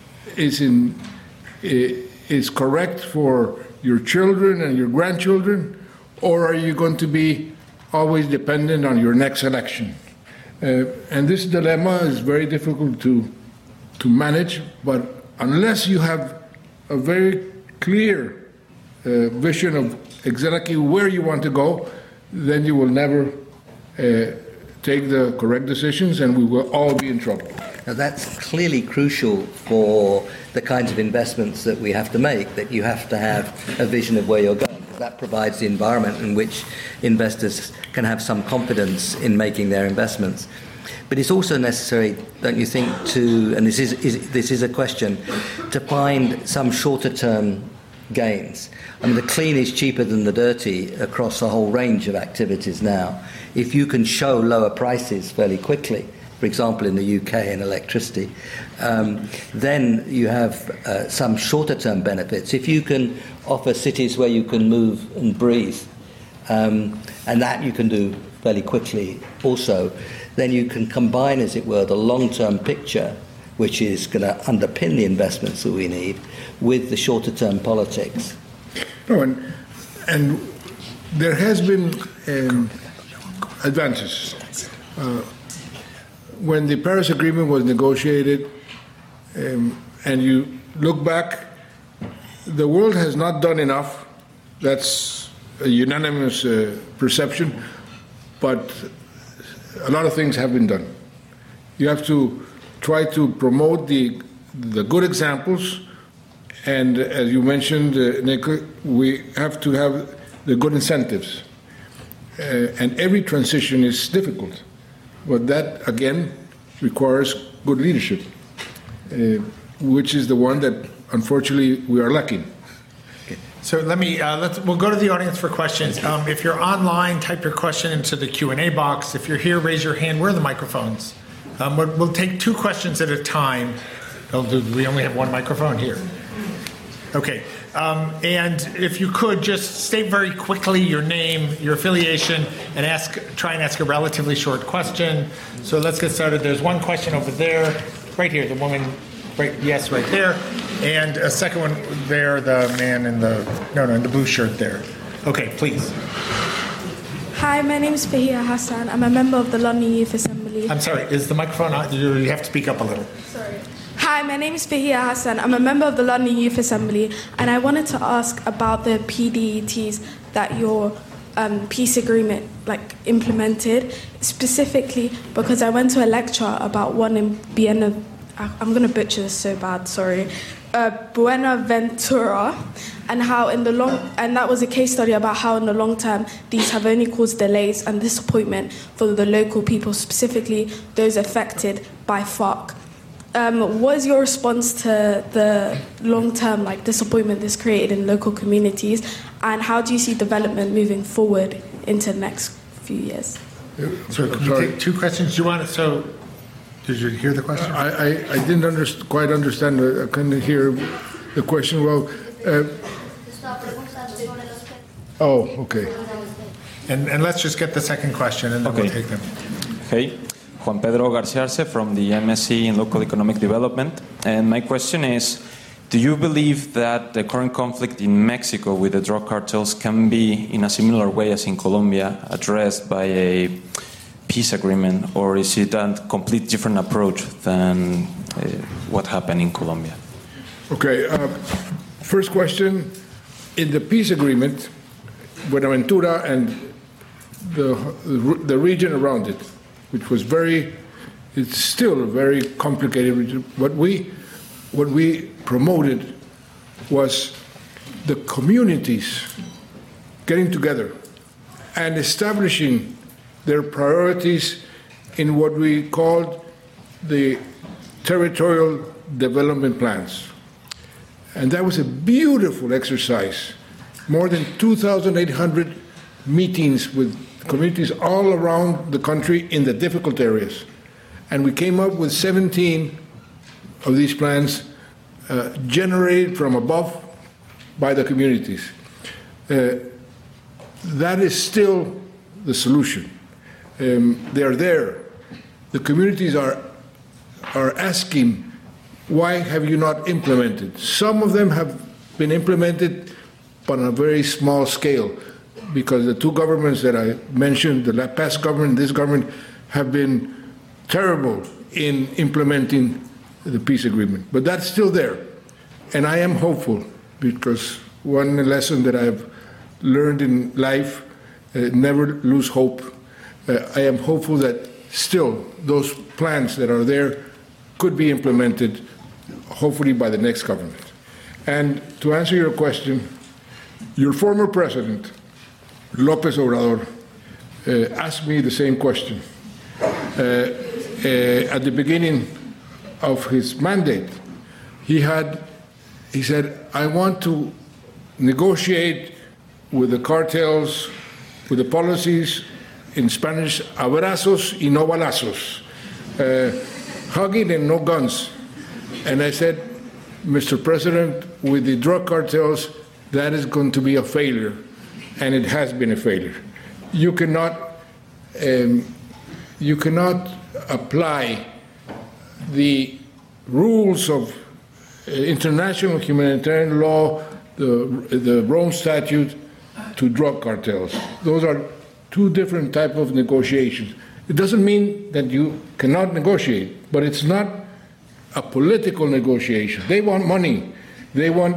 D: is correct for your children and your grandchildren, or are you going to be always dependent on your next election? And this dilemma is very difficult to manage, but unless you have a very clear vision of exactly where you want to go, then you will never take the correct decisions, and we will all be in trouble.
C: Now that's clearly crucial for the kinds of investments that we have to make, that you have to have a vision of where you're going. That provides the environment in which investors can have some confidence in making their investments. But it's also necessary, don't you think, to, and this is a question, to find some shorter-term gains. I mean, the clean is cheaper than the dirty across a whole range of activities now. If you can show lower prices fairly quickly, for example, in the UK in electricity, then you have some shorter-term benefits. If you can offer cities where you can move and breathe, and that you can do fairly quickly also, then you can combine, as it were, the long-term picture, which is going to underpin the investments that we need, with the shorter-term politics.
D: No, and there has been advances. when the Paris Agreement was negotiated, and you look back, the world has not done enough. That's a unanimous perception, but a lot of things have been done. You have to try to promote the good examples, and as you mentioned, Nico, we have to have the good incentives. And every transition is difficult, but that, again, requires good leadership, which is the one that, unfortunately, we are lacking.
B: So we'll go to the audience for questions. If you're online, type your question into the Q&A box. If you're here, raise your hand. Where are the microphones? We'll take 2 questions at a time. We only have 1 microphone here. Okay. And if you could just state very quickly your name, your affiliation, and try and ask a relatively short question. So let's get started. There's 1 question over there, right here, the woman, right there. And a second one there, the man in the blue shirt there. Okay, please.
F: Hi, my name is Fahia Hassan. I'm a member of the London Youth Assembly.
B: I'm sorry, is the microphone on? You have to speak up a little.
F: Sorry. Hi, my name is Fahia Hassan. I'm a member of the London Youth Assembly, and I wanted to ask about the PDETs that your peace agreement implemented, specifically because I went to a lecture about one in Buenaventura. I'm going to butcher this so bad, sorry. Buenaventura, and how and that was a case study about how in the long term these have only caused delays and disappointment for the local people, specifically those affected by FARC. What is your response to the long-term disappointment this created in local communities, and how do you see development moving forward into the next few years?
B: So can we take 2 questions? Did you hear the question?
D: I didn't quite understand. I couldn't hear the question well. Okay.
B: And let's just get the second question, and then we'll take them.
G: Hey. Juan Pedro Garcia Arce from the MSc in Local Economic Development. And my question is, do you believe that the current conflict in Mexico with the drug cartels can be, in a similar way as in Colombia, addressed by a peace agreement, or is it a complete different approach than what happened in Colombia?
D: Okay, first question. In the peace agreement, Buenaventura and the region around it, which was it's still a very complicated region. What we promoted was the communities getting together and establishing their priorities in what we called the territorial development plans. And that was a beautiful exercise. More than 2,800 meetings with communities all around the country in the difficult areas. And we came up with 17 of these plans generated from above by the communities. That is still the solution. They're there. The communities are asking, why have you not implemented? Some of them have been implemented, but on a very small scale, because the 2 governments that I mentioned, the past government and this government, have been terrible in implementing the peace agreement. But that's still there. And I am hopeful, because one lesson that I've learned in life, never lose hope. I am hopeful that still those plans that are there could be implemented, hopefully by the next government. And to answer your question, your former president, López Obrador, asked me the same question. At the beginning of his mandate, he said, I want to negotiate with the cartels, with the policies, in Spanish, abrazos y no balazos, hugging and no guns. And I said, Mr. President, with the drug cartels, that is going to be a failure, and it has been a failure. You cannot apply the rules of international humanitarian law, the Rome Statute, to drug cartels. Those are 2 different types of negotiations. It doesn't mean that you cannot negotiate, but it's not a political negotiation. They want money. They want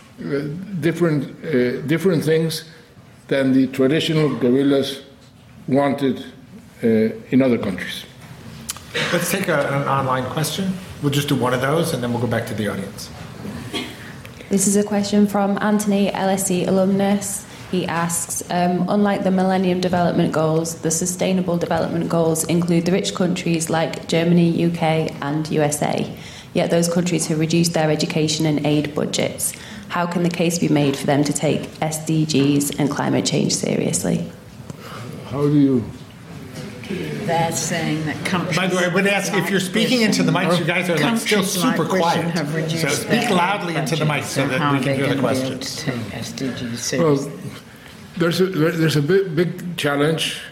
D: different things than the traditional guerrillas wanted in other countries.
B: Let's take an online question. We'll just do one of those, and then we'll go back to the audience.
H: This is a question from Anthony, LSE alumnus. He asks, unlike the Millennium Development Goals, the Sustainable Development Goals include the rich countries like Germany, UK and USA. Yet those countries have reduced their education and aid budgets. How can the case be made for them to take SDGs and climate change seriously?
D: How do you...
E: They're saying that countries...
B: By the way, I would ask, if you're speaking into the mics, you guys are like still super quiet. So speak loudly into the mic so that we can hear the questions.
D: Well, there's a big challenge.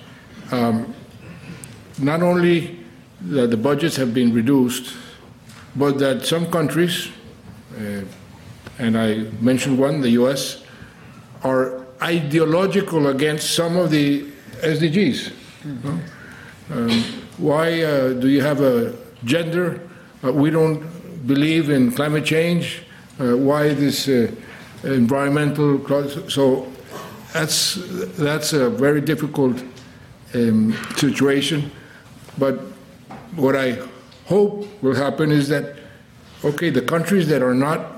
D: Not only that the budgets have been reduced, but that some countries, and I mentioned one, the US, are ideological against some of the SDGs. Why do you have a gender? We don't believe in climate change. Why this environmental clause? So that's a very difficult situation. But what I hope will happen is that, okay, the countries that are not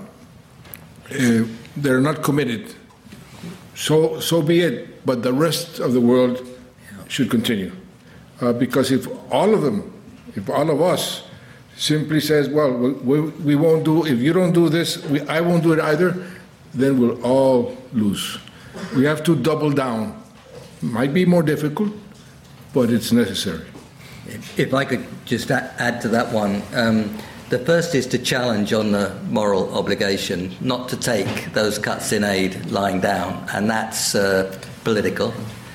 D: committed, so be it. But the rest of the world should continue, because if all of us simply says, well, we won't do, if you don't do this, I won't do it either, then we'll all lose. We have to double down. Might be more difficult, but it's necessary.
C: If I could just add to that one, the first is to challenge on the moral obligation not to take those cuts in aid lying down, and that's political.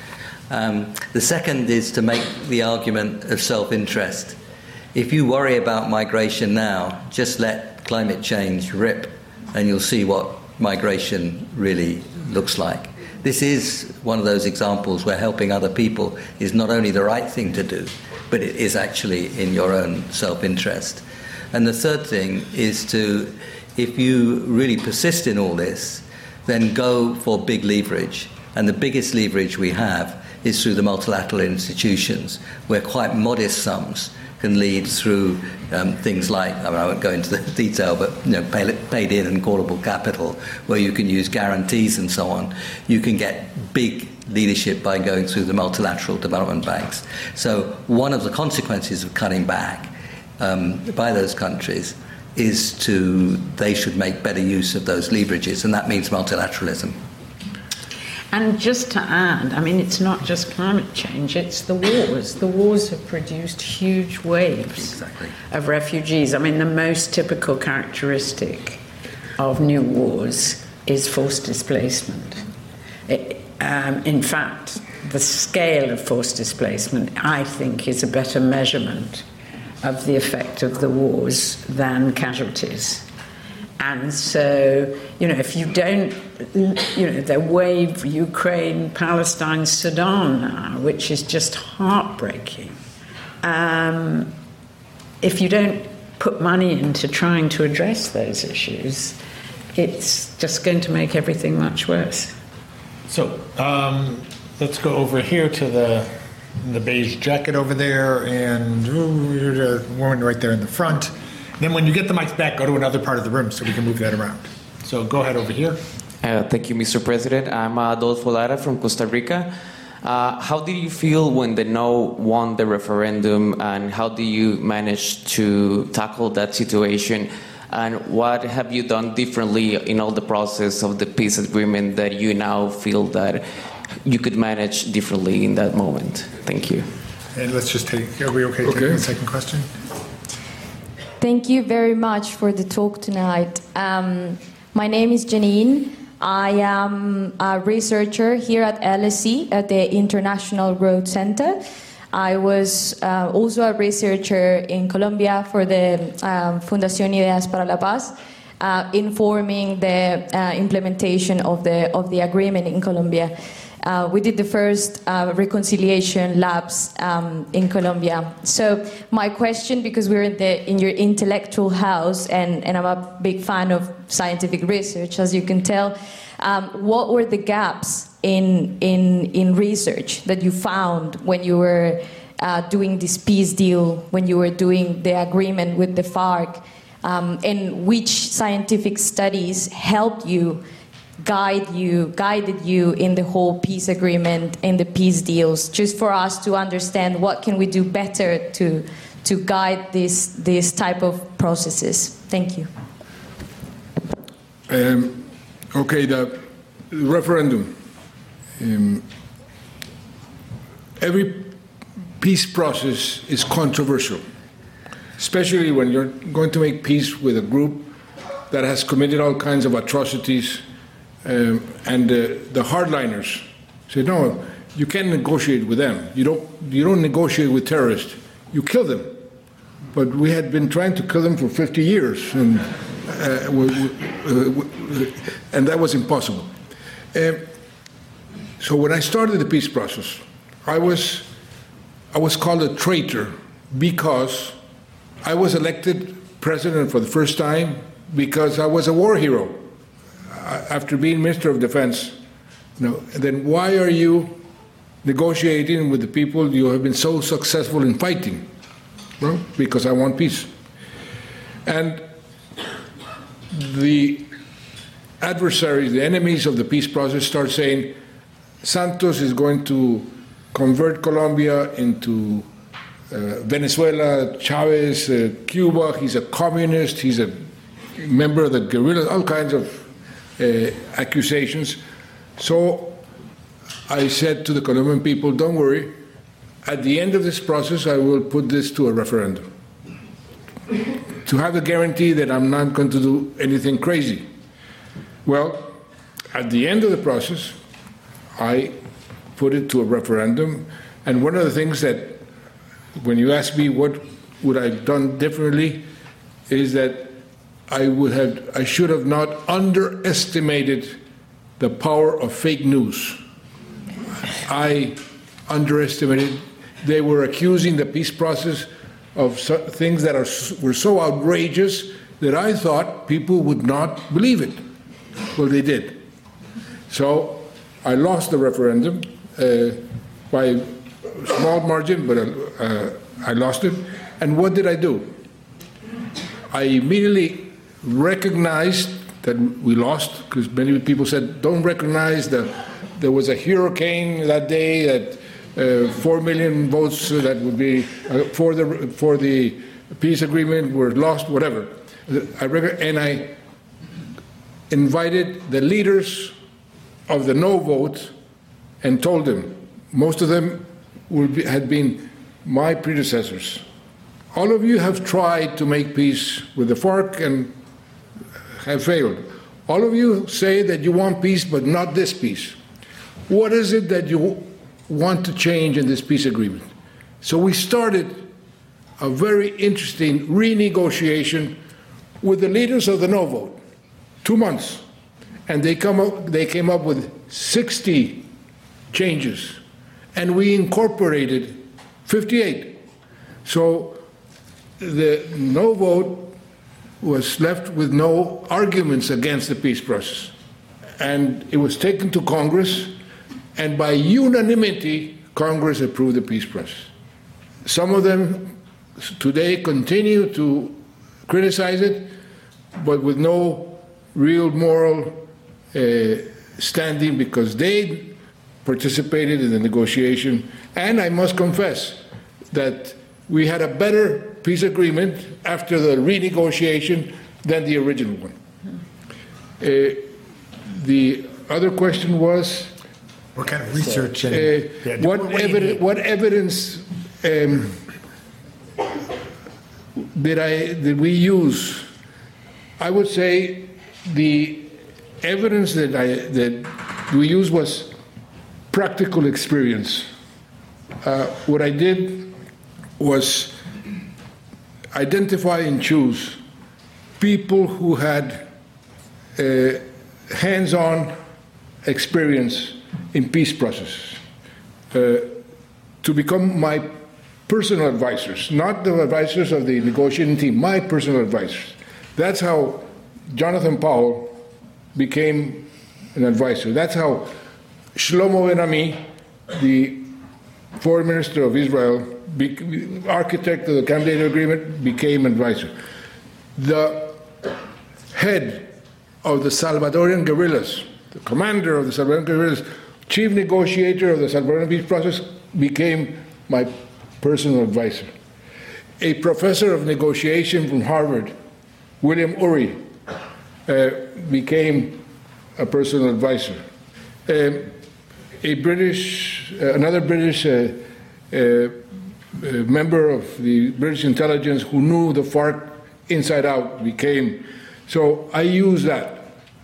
C: The second is to make the argument of self-interest. If you worry about migration now, just let climate change rip, and you'll see what migration really looks like. This is one of those examples where helping other people is not only the right thing to do, but it is actually in your own self-interest. And the third thing is to, if you really persist in all this, then go for big leverage. And the biggest leverage we have is through the multilateral institutions, where quite modest sums can lead through things like, I won't go into the detail, but paid in and callable capital, where you can use guarantees and so on. You can get big leadership by going through the multilateral development banks. So one of the consequences of cutting back by those countries is they should make better use of those leverages, and that means multilateralism.
E: And just to add, I mean, it's not just climate change, it's the wars. The wars have produced huge waves of refugees. I mean, the most typical characteristic of new wars is forced displacement. In fact, the scale of forced displacement, I think, is a better measurement of the effect of the wars than casualties. And so, if you don't, they wave Ukraine, Palestine, Sudan now, which is just heartbreaking. If you don't put money into trying to address those issues, it's just going to make everything much worse.
B: So let's go over here to the beige jacket over there, and the woman right there in the front. Then when you get the mics back, go to another part of the room so we can move that around. So go ahead over here.
I: Thank you, Mr. President. I'm Adolfo Lara from Costa Rica. How did you feel when the no won the referendum, and how do you manage to tackle that situation? And what have you done differently in all the process of the peace agreement that you now feel that you could manage differently in that moment? Thank you.
B: And let's just are we okay taking the second question?
J: Thank you very much for the talk tonight. My name is Janine. I am a researcher here at LSE at the International Growth Center. I was also a researcher in Colombia for the Fundación Ideas para la Paz, informing the implementation of the agreement in Colombia. We did the first reconciliation labs in Colombia. So my question, because we're in your intellectual house, and I'm a big fan of scientific research, as you can tell, what were the gaps in research that you found when you were doing this peace deal, when you were doing the agreement with the FARC, and which scientific studies helped you, guided you in the whole peace agreement and the peace deals, just for us to understand what can we do better to guide this type of processes. Thank you.
D: Okay, the referendum. Every peace process is controversial, especially when you're going to make peace with a group that has committed all kinds of atrocities. And the hardliners say, no, you can't negotiate with them. You don't negotiate with terrorists. You kill them. But we had been trying to kill them for 50 years, and that was impossible. So when I started the peace process, I was called a traitor because I was elected president for the first time because I was a war hero. After being Minister of Defense, then why are you negotiating with the people you have been so successful in fighting? Well, because I want peace. And the adversaries, the enemies of the peace process, start saying, Santos is going to convert Colombia into Venezuela, Chavez, Cuba, he's a communist, he's a member of the guerrillas, all kinds of accusations. So I said to the Colombian people, don't worry, at the end of this process I will put this to a referendum to have the guarantee that I'm not going to do anything crazy. Well, at the end of the process I put it to a referendum, and one of the things that, when you ask me what would I have done differently, is that I should have not underestimated the power of fake news. I underestimated. They were accusing the peace process of things that were so outrageous that I thought people would not believe it. Well, they did. So I lost the referendum by a small margin, but I lost it. And what did I do? I immediately recognized that we lost, because many people said, don't recognize that there was a hurricane that day, that 4 million votes that would be for the peace agreement were lost, whatever. And I invited the leaders of the no vote and told them, most of them had been my predecessors. All of you have tried to make peace with the FARC and have failed. All of you say that you want peace, but not this peace. What is it that you want to change in this peace agreement? So we started a very interesting renegotiation with the leaders of the no vote, 2 months. And they came up with 60 changes, and we incorporated 58. So the no vote was left with no arguments against the peace process. And it was taken to Congress, and by unanimity, Congress approved the peace process. Some of them today continue to criticize it, but with no real moral standing, because they participated in the negotiation. And I must confess that we had a better peace agreement after the renegotiation than the original one. The other question was,
B: what kind of research
D: what evidence did we use? I would say the evidence that we used was practical experience. What I did was identify and choose people who had hands-on experience in peace processes to become my personal advisors, not the advisors of the negotiating team, my personal advisors. That's how Jonathan Powell became an advisor. That's how Shlomo Ben-Ami, the foreign minister of Israel, architect of the Camp David Agreement, became advisor. The head of the Salvadorian guerrillas, the commander of the Salvadorian guerrillas, chief negotiator of the Salvadorian peace process, became my personal advisor. A professor of negotiation from Harvard, William Ury, became a personal advisor. Another British member of the British intelligence who knew the FARC inside out became. So I use that.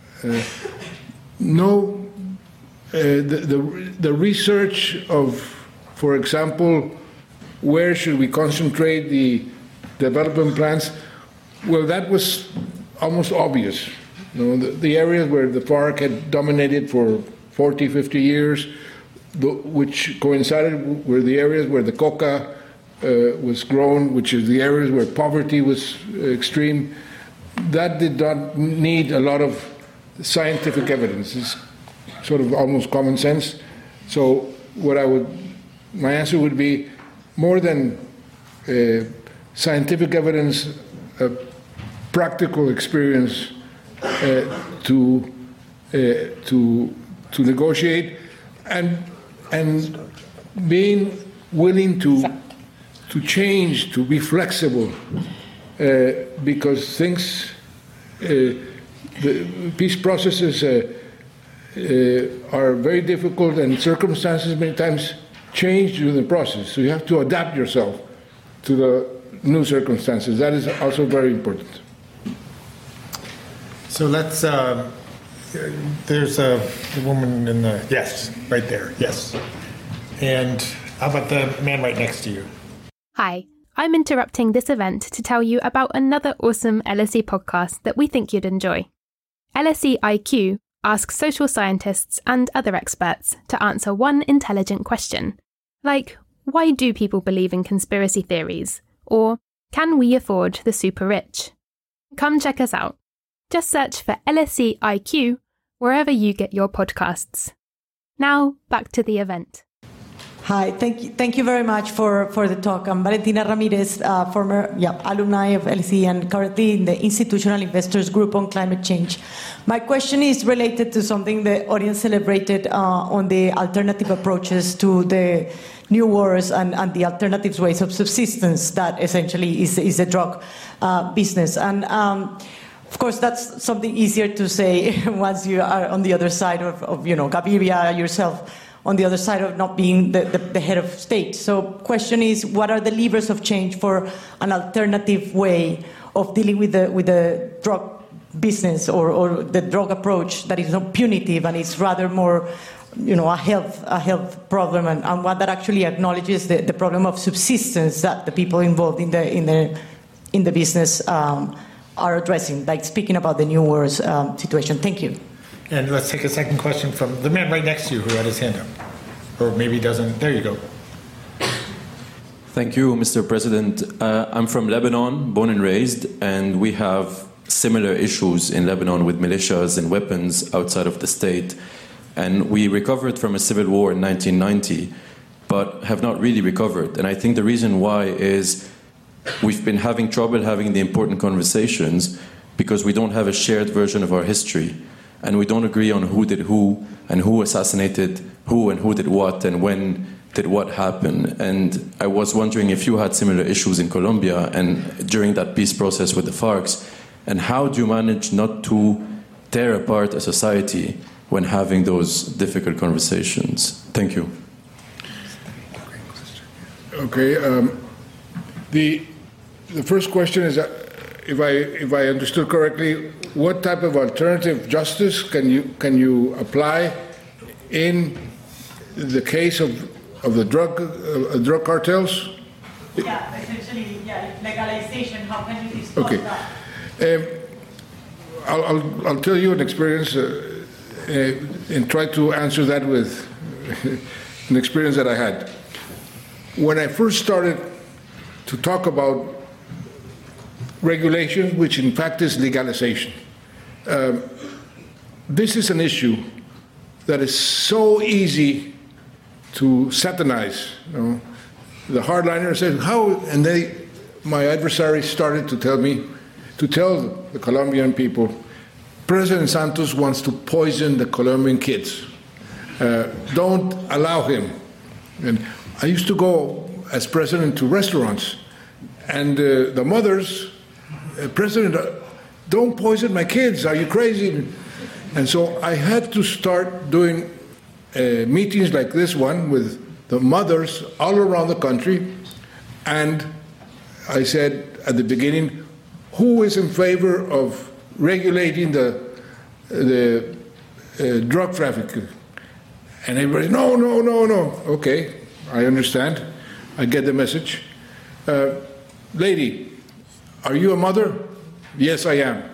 D: The research of, for example, where should we concentrate the development plans? Well, that was almost obvious. The areas where the FARC had dominated for 40, 50 years, which coincided with the areas where the coca was grown, which is the areas where poverty was extreme, that did not need a lot of scientific evidence. It's sort of almost common sense. So my answer would be more than scientific evidence, practical experience to negotiate, and being willing to change, to be flexible, because things, the peace processes are very difficult, and circumstances many times change during the process. So you have to adapt yourself to the new circumstances. That is also very important.
B: So let's, there's the woman in the, yes, right there, yes. And how about the man right next to you?
K: Hi, I'm interrupting this event to tell you about another awesome LSE podcast that we think you'd enjoy. LSE IQ asks social scientists and other experts to answer one intelligent question, like, why do people believe in conspiracy theories? Or, can we afford the super rich? Come check us out. Just search for LSE IQ wherever you get your podcasts. Now, back to the event.
L: Hi, thank you very much for the talk. I'm Valentina Ramirez, former alumni of LSE and currently in the Institutional Investors Group on Climate Change. My question is related to something the audience celebrated on the alternative approaches to the new wars and the alternative ways of subsistence that essentially is the drug business. And of course, that's something easier to say once you are on the other side of Gaviria yourself, on the other side of not being the head of state. So question is, what are the levers of change for an alternative way of dealing with the drug business or the drug approach that is not punitive and is rather more a health problem and one that actually acknowledges the problem of subsistence that the people involved in the business are addressing, like speaking about the new wars situation. Thank you.
B: And let's take a second question from the man right next to you who had his hand up. Or maybe doesn't. There you go.
M: Thank you, Mr. President. I'm from Lebanon, born and raised, and we have similar issues in Lebanon with militias and weapons outside of the state. And we recovered from a civil war in 1990, but have not really recovered. And I think the reason why is we've been having trouble having the important conversations because we don't have a shared version of our history. And we don't agree on who did who and who assassinated who and who did what and when did what happen. And I was wondering if you had similar issues in Colombia and during that peace process with the FARC, and how do you manage not to tear apart a society when having those difficult conversations? Thank you.
D: Okay. The first question is, if I understood correctly, what type of alternative justice can you apply in the case of the drug cartels?
L: Yeah, essentially, legalization. How can you discuss that?
D: I'll tell you an experience. and try to answer that with an experience that I had. When I first started to talk about regulation, which in fact is legalization, this is an issue that is so easy to satanize. You know? The hardliners said, how? And my adversary started to tell the Colombian people, President Santos wants to poison the Colombian kids. Don't allow him. And I used to go as president to restaurants, and the mothers, President, don't poison my kids. Are you crazy? And so I had to start doing meetings like this one with the mothers all around the country, and I said at the beginning, who is in favor of regulating the drug trafficking? And everybody, no. Okay, I understand. I get the message. Lady, are you a mother? Yes, I am.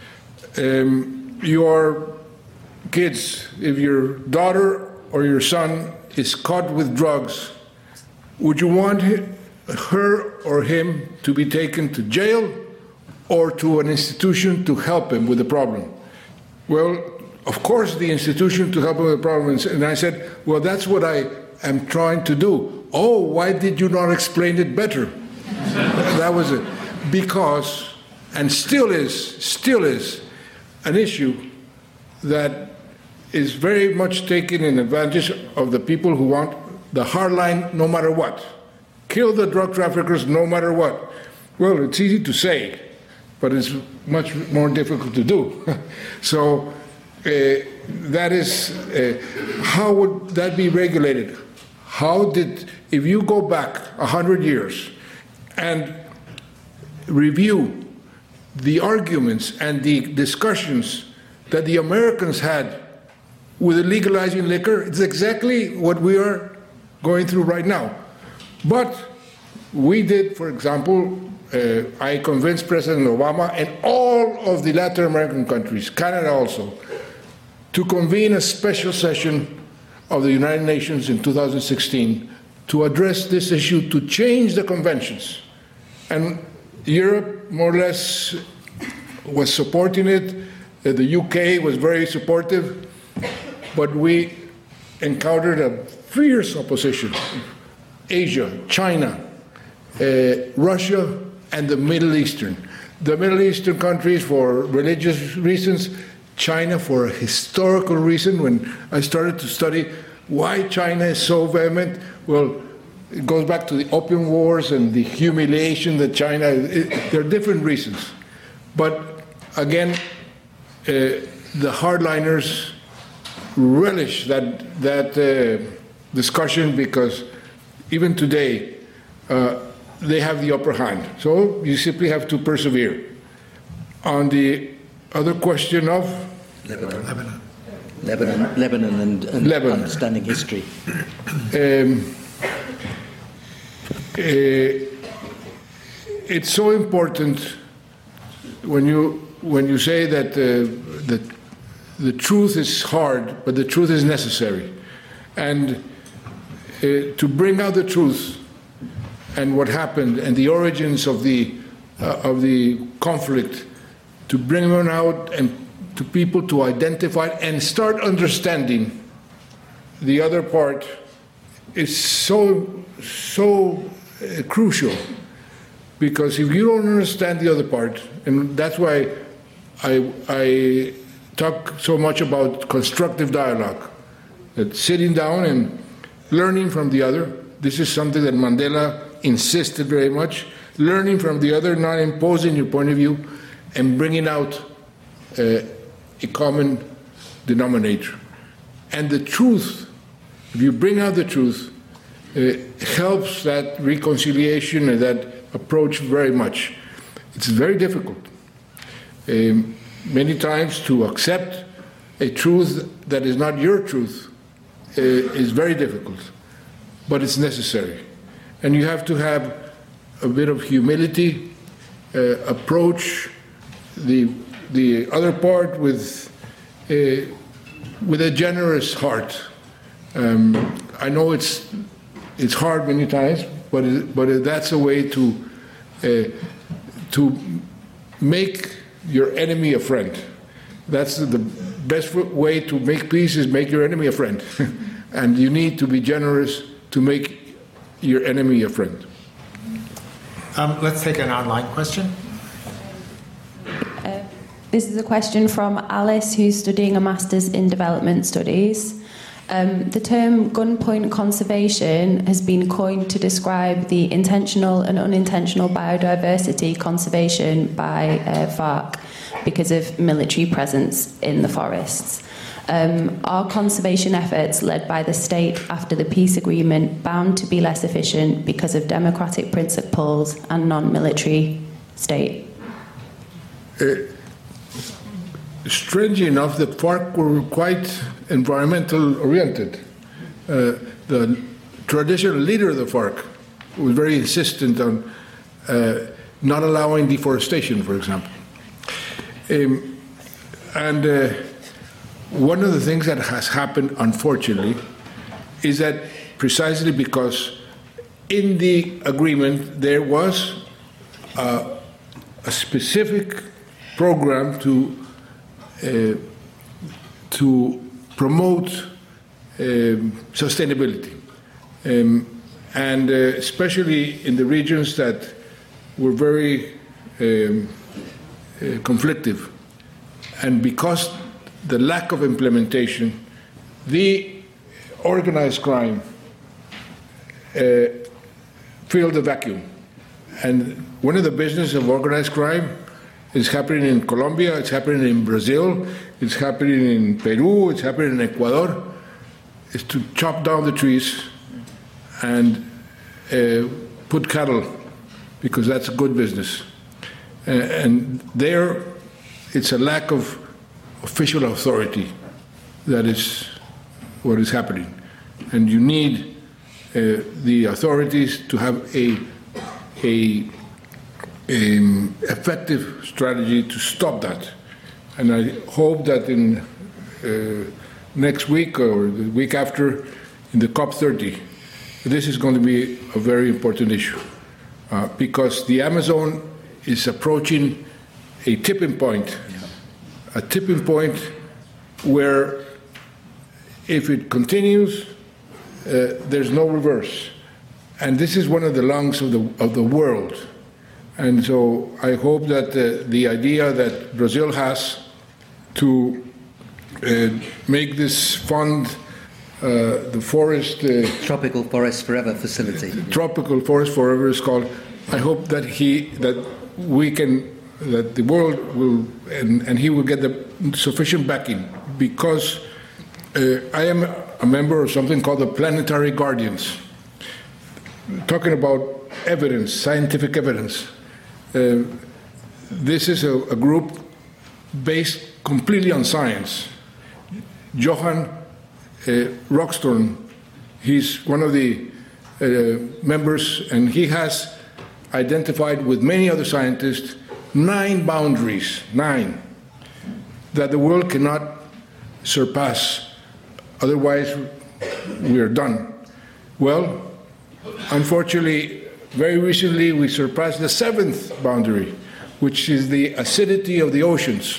D: Your kids, if your daughter or your son is caught with drugs, would you want her or him to be taken to jail or to an institution to help him with the problem? Well, of course, the institution to help him with the problem. And I said, well, that's what I am trying to do. Oh, why did you not explain it better? That was it. Because, and still is an issue that is very much taken in advantage of the people who want the hard line no matter what. Kill the drug traffickers no matter what. Well, it's easy to say, but it's much more difficult to do. So that is, how would that be regulated? If you go back 100 years and review the arguments and the discussions that the Americans had with legalizing liquor, it's exactly what we are going through right now. But we did, for example, I convinced President Obama and all of the Latin American countries, Canada also, to convene a special session of the United Nations in 2016 to address this issue, to change the conventions. And Europe, more or less, was supporting it. The UK was very supportive. But we encountered a fierce opposition. Asia, China, Russia, and the Middle Eastern. The Middle Eastern countries for religious reasons, China for a historical reason. When I started to study why China is so vehement, well, it goes back to the Opium Wars and the humiliation that China, there are different reasons. But again, the hardliners relish that discussion because even today they have the upper hand. So you simply have to persevere. On the other question of
C: Lebanon and
D: Lebanon.
C: understanding history.
D: It's so important when you say that the truth is hard, but the truth is necessary, and to bring out the truth and what happened and the origins of the conflict, to bring them out and to people to identify and start understanding the other part is so crucial, because if you don't understand the other part, and that's why I talk so much about constructive dialogue, that sitting down and learning from the other. This is something that Mandela insisted very much, learning from the other, not imposing your point of view, and bringing out a common denominator. And the truth, if you bring out the truth, helps that reconciliation and that approach very much. It's very difficult. Many times to accept a truth that is not your truth is very difficult, but it's necessary. And you have to have a bit of humility, approach the other part with with a generous heart. I know it's hard many times, but that's a way to make your enemy a friend. That's the best way to make peace, is make your enemy a friend. And you need to be generous to make your enemy a friend.
B: Let's take an online question.
H: This is a question from Alice, who's studying a Master's in Development Studies. The term gunpoint conservation has been coined to describe the intentional and unintentional biodiversity conservation by FARC because of military presence in the forests. Are conservation efforts led by the state after the peace agreement bound to be less efficient because of democratic principles and non-military state?
D: Strangely enough, the FARC were quite environmental oriented. The traditional leader of the FARC was very insistent on not allowing deforestation, for example. One of the things that has happened, unfortunately, is that precisely because in the agreement there was a specific program to promote sustainability, and especially in the regions that were very conflictive. And because the lack of implementation, the organized crime filled the vacuum. And one of the business of organized crime is happening in Colombia, it's happening in Brazil, it's happening in Peru, it's happening in Ecuador, is to chop down the trees and put cattle, because that's a good business. And there, it's a lack of official authority that is what is happening. And you need the authorities to have a effective strategy to stop that. And I hope that in next week or the week after, in the COP30, this is going to be a very important issue, because the Amazon is approaching a tipping point where if it continues, there's no reverse. And this is one of the lungs of the world. And so I hope that the idea that Brazil has to make this fund, the forest...
C: Tropical Forest Forever facility.
D: Tropical Forest Forever is called. I hope that that the world will, and he will get the sufficient backing, because I am a member of something called the Planetary Guardians, talking about evidence, scientific evidence. This is a group based completely on science. Johan Rockstone, he's one of the members, and he has identified with many other scientists 9 boundaries, that the world cannot surpass. Otherwise, we are done. Well, unfortunately, very recently we surpassed the 7th boundary, which is the acidity of the oceans.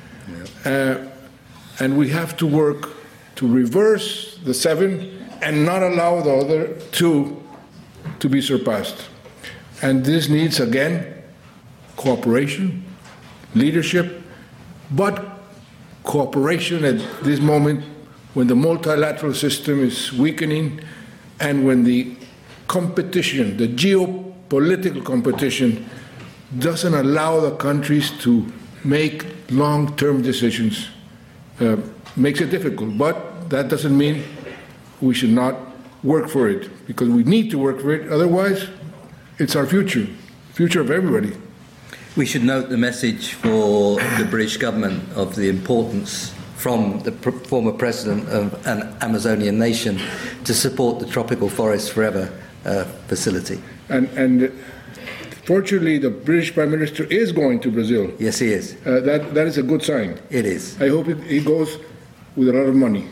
D: And we have to work to reverse the 7 and not allow the other 2 to be surpassed. And this needs, again, cooperation, leadership, but cooperation at this moment when the multilateral system is weakening and when the competition, the geopolitical competition, doesn't allow the countries to make long-term decisions. Makes it difficult, but that doesn't mean we should not work for it, because we need to work for it, otherwise it's our future of everybody.
C: We should note the message for the British government of the importance from the former president of an Amazonian nation to support the Tropical Forest Forever facility.
D: And fortunately, the British Prime Minister is going to Brazil.
C: Yes, he is.
D: That is a good sign.
C: It is.
D: I hope he goes with a lot of money.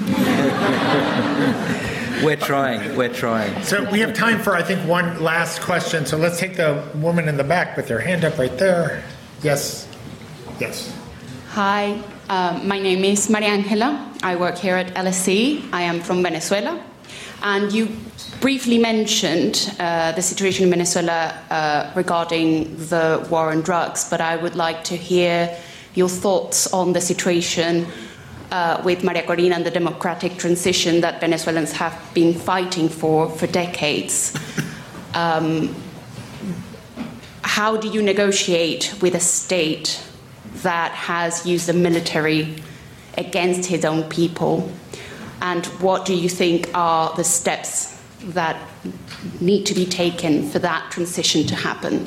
C: We're trying.
B: So we have time for, I think, one last question. So let's take the woman in the back with their hand up right there. Yes.
N: Hi, my name is Maria Angela. I work here at LSE. I am from Venezuela. And you briefly mentioned the situation in Venezuela regarding the war on drugs, but I would like to hear your thoughts on the situation with Maria Corina and the democratic transition that Venezuelans have been fighting for decades. How do you negotiate with a state that has used the military against his own people? And what do you think are the steps that need to be taken for that transition to happen?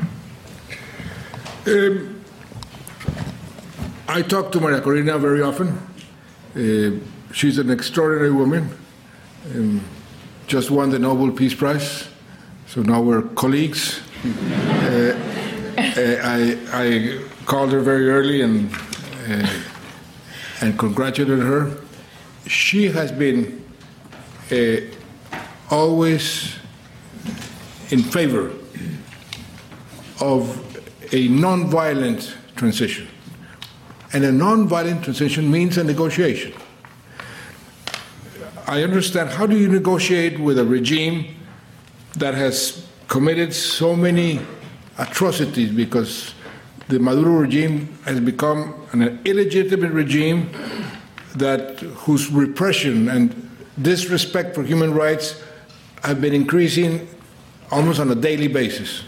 D: I talk to Maria Corina very often. She's an extraordinary woman. Just won the Nobel Peace Prize, so now we're colleagues. I called her very early and congratulated her. She has been always in favor of a non-violent transition. And a non-violent transition means a negotiation. I understand, how do you negotiate with a regime that has committed so many atrocities, because the Maduro regime has become an illegitimate regime whose repression and disrespect for human rights have been increasing almost on a daily basis.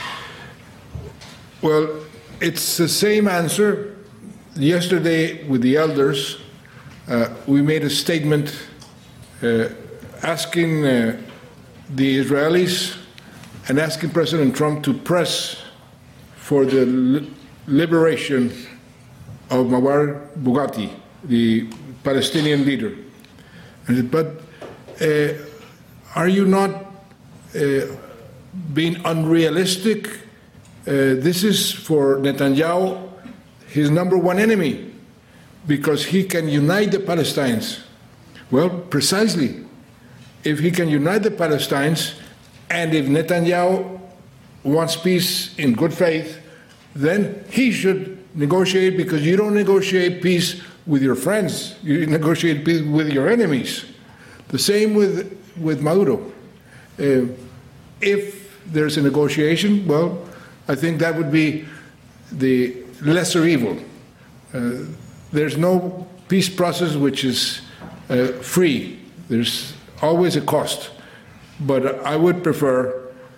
D: Well, it's the same answer. Yesterday, with the elders, we made a statement asking the Israelis and asking President Trump to press for the liberation of Mawar Bugatti, the Palestinian leader. But are you not being unrealistic? This is for Netanyahu his number one enemy, because he can unite the Palestinians. Well, precisely. If he can unite the Palestinians, and if Netanyahu wants peace in good faith, then he should negotiate, because you don't negotiate peace with your friends, you negotiate peace with your enemies. The same with Maduro. If there's a negotiation, well, I think that would be the lesser evil. There's no peace process which is free. There's always a cost. But I would prefer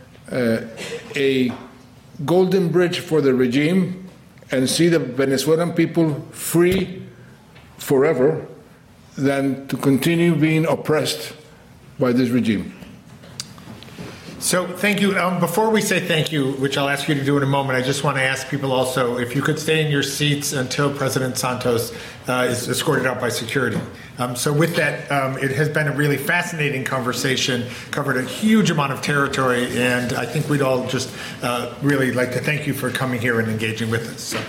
D: a golden bridge for the regime and see the Venezuelan people free forever than to continue being oppressed by this regime.
B: So thank you. Before we say thank you, which I'll ask you to do in a moment, I just want to ask people also if you could stay in your seats until President Santos is escorted out by security. So with that, it has been a really fascinating conversation, covered a huge amount of territory, and I think we'd all just really like to thank you for coming here and engaging with us. So.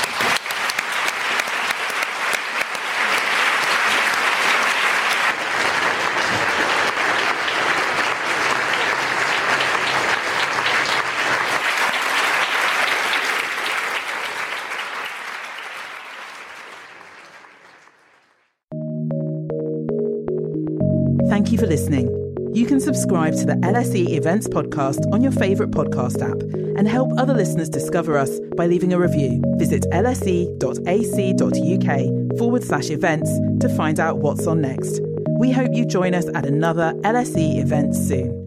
A: Thank you for listening. You can subscribe to the LSE Events podcast on your favourite podcast app and help other listeners discover us by leaving a review. Visit lse.ac.uk/events to find out what's on next. We hope you join us at another LSE event soon.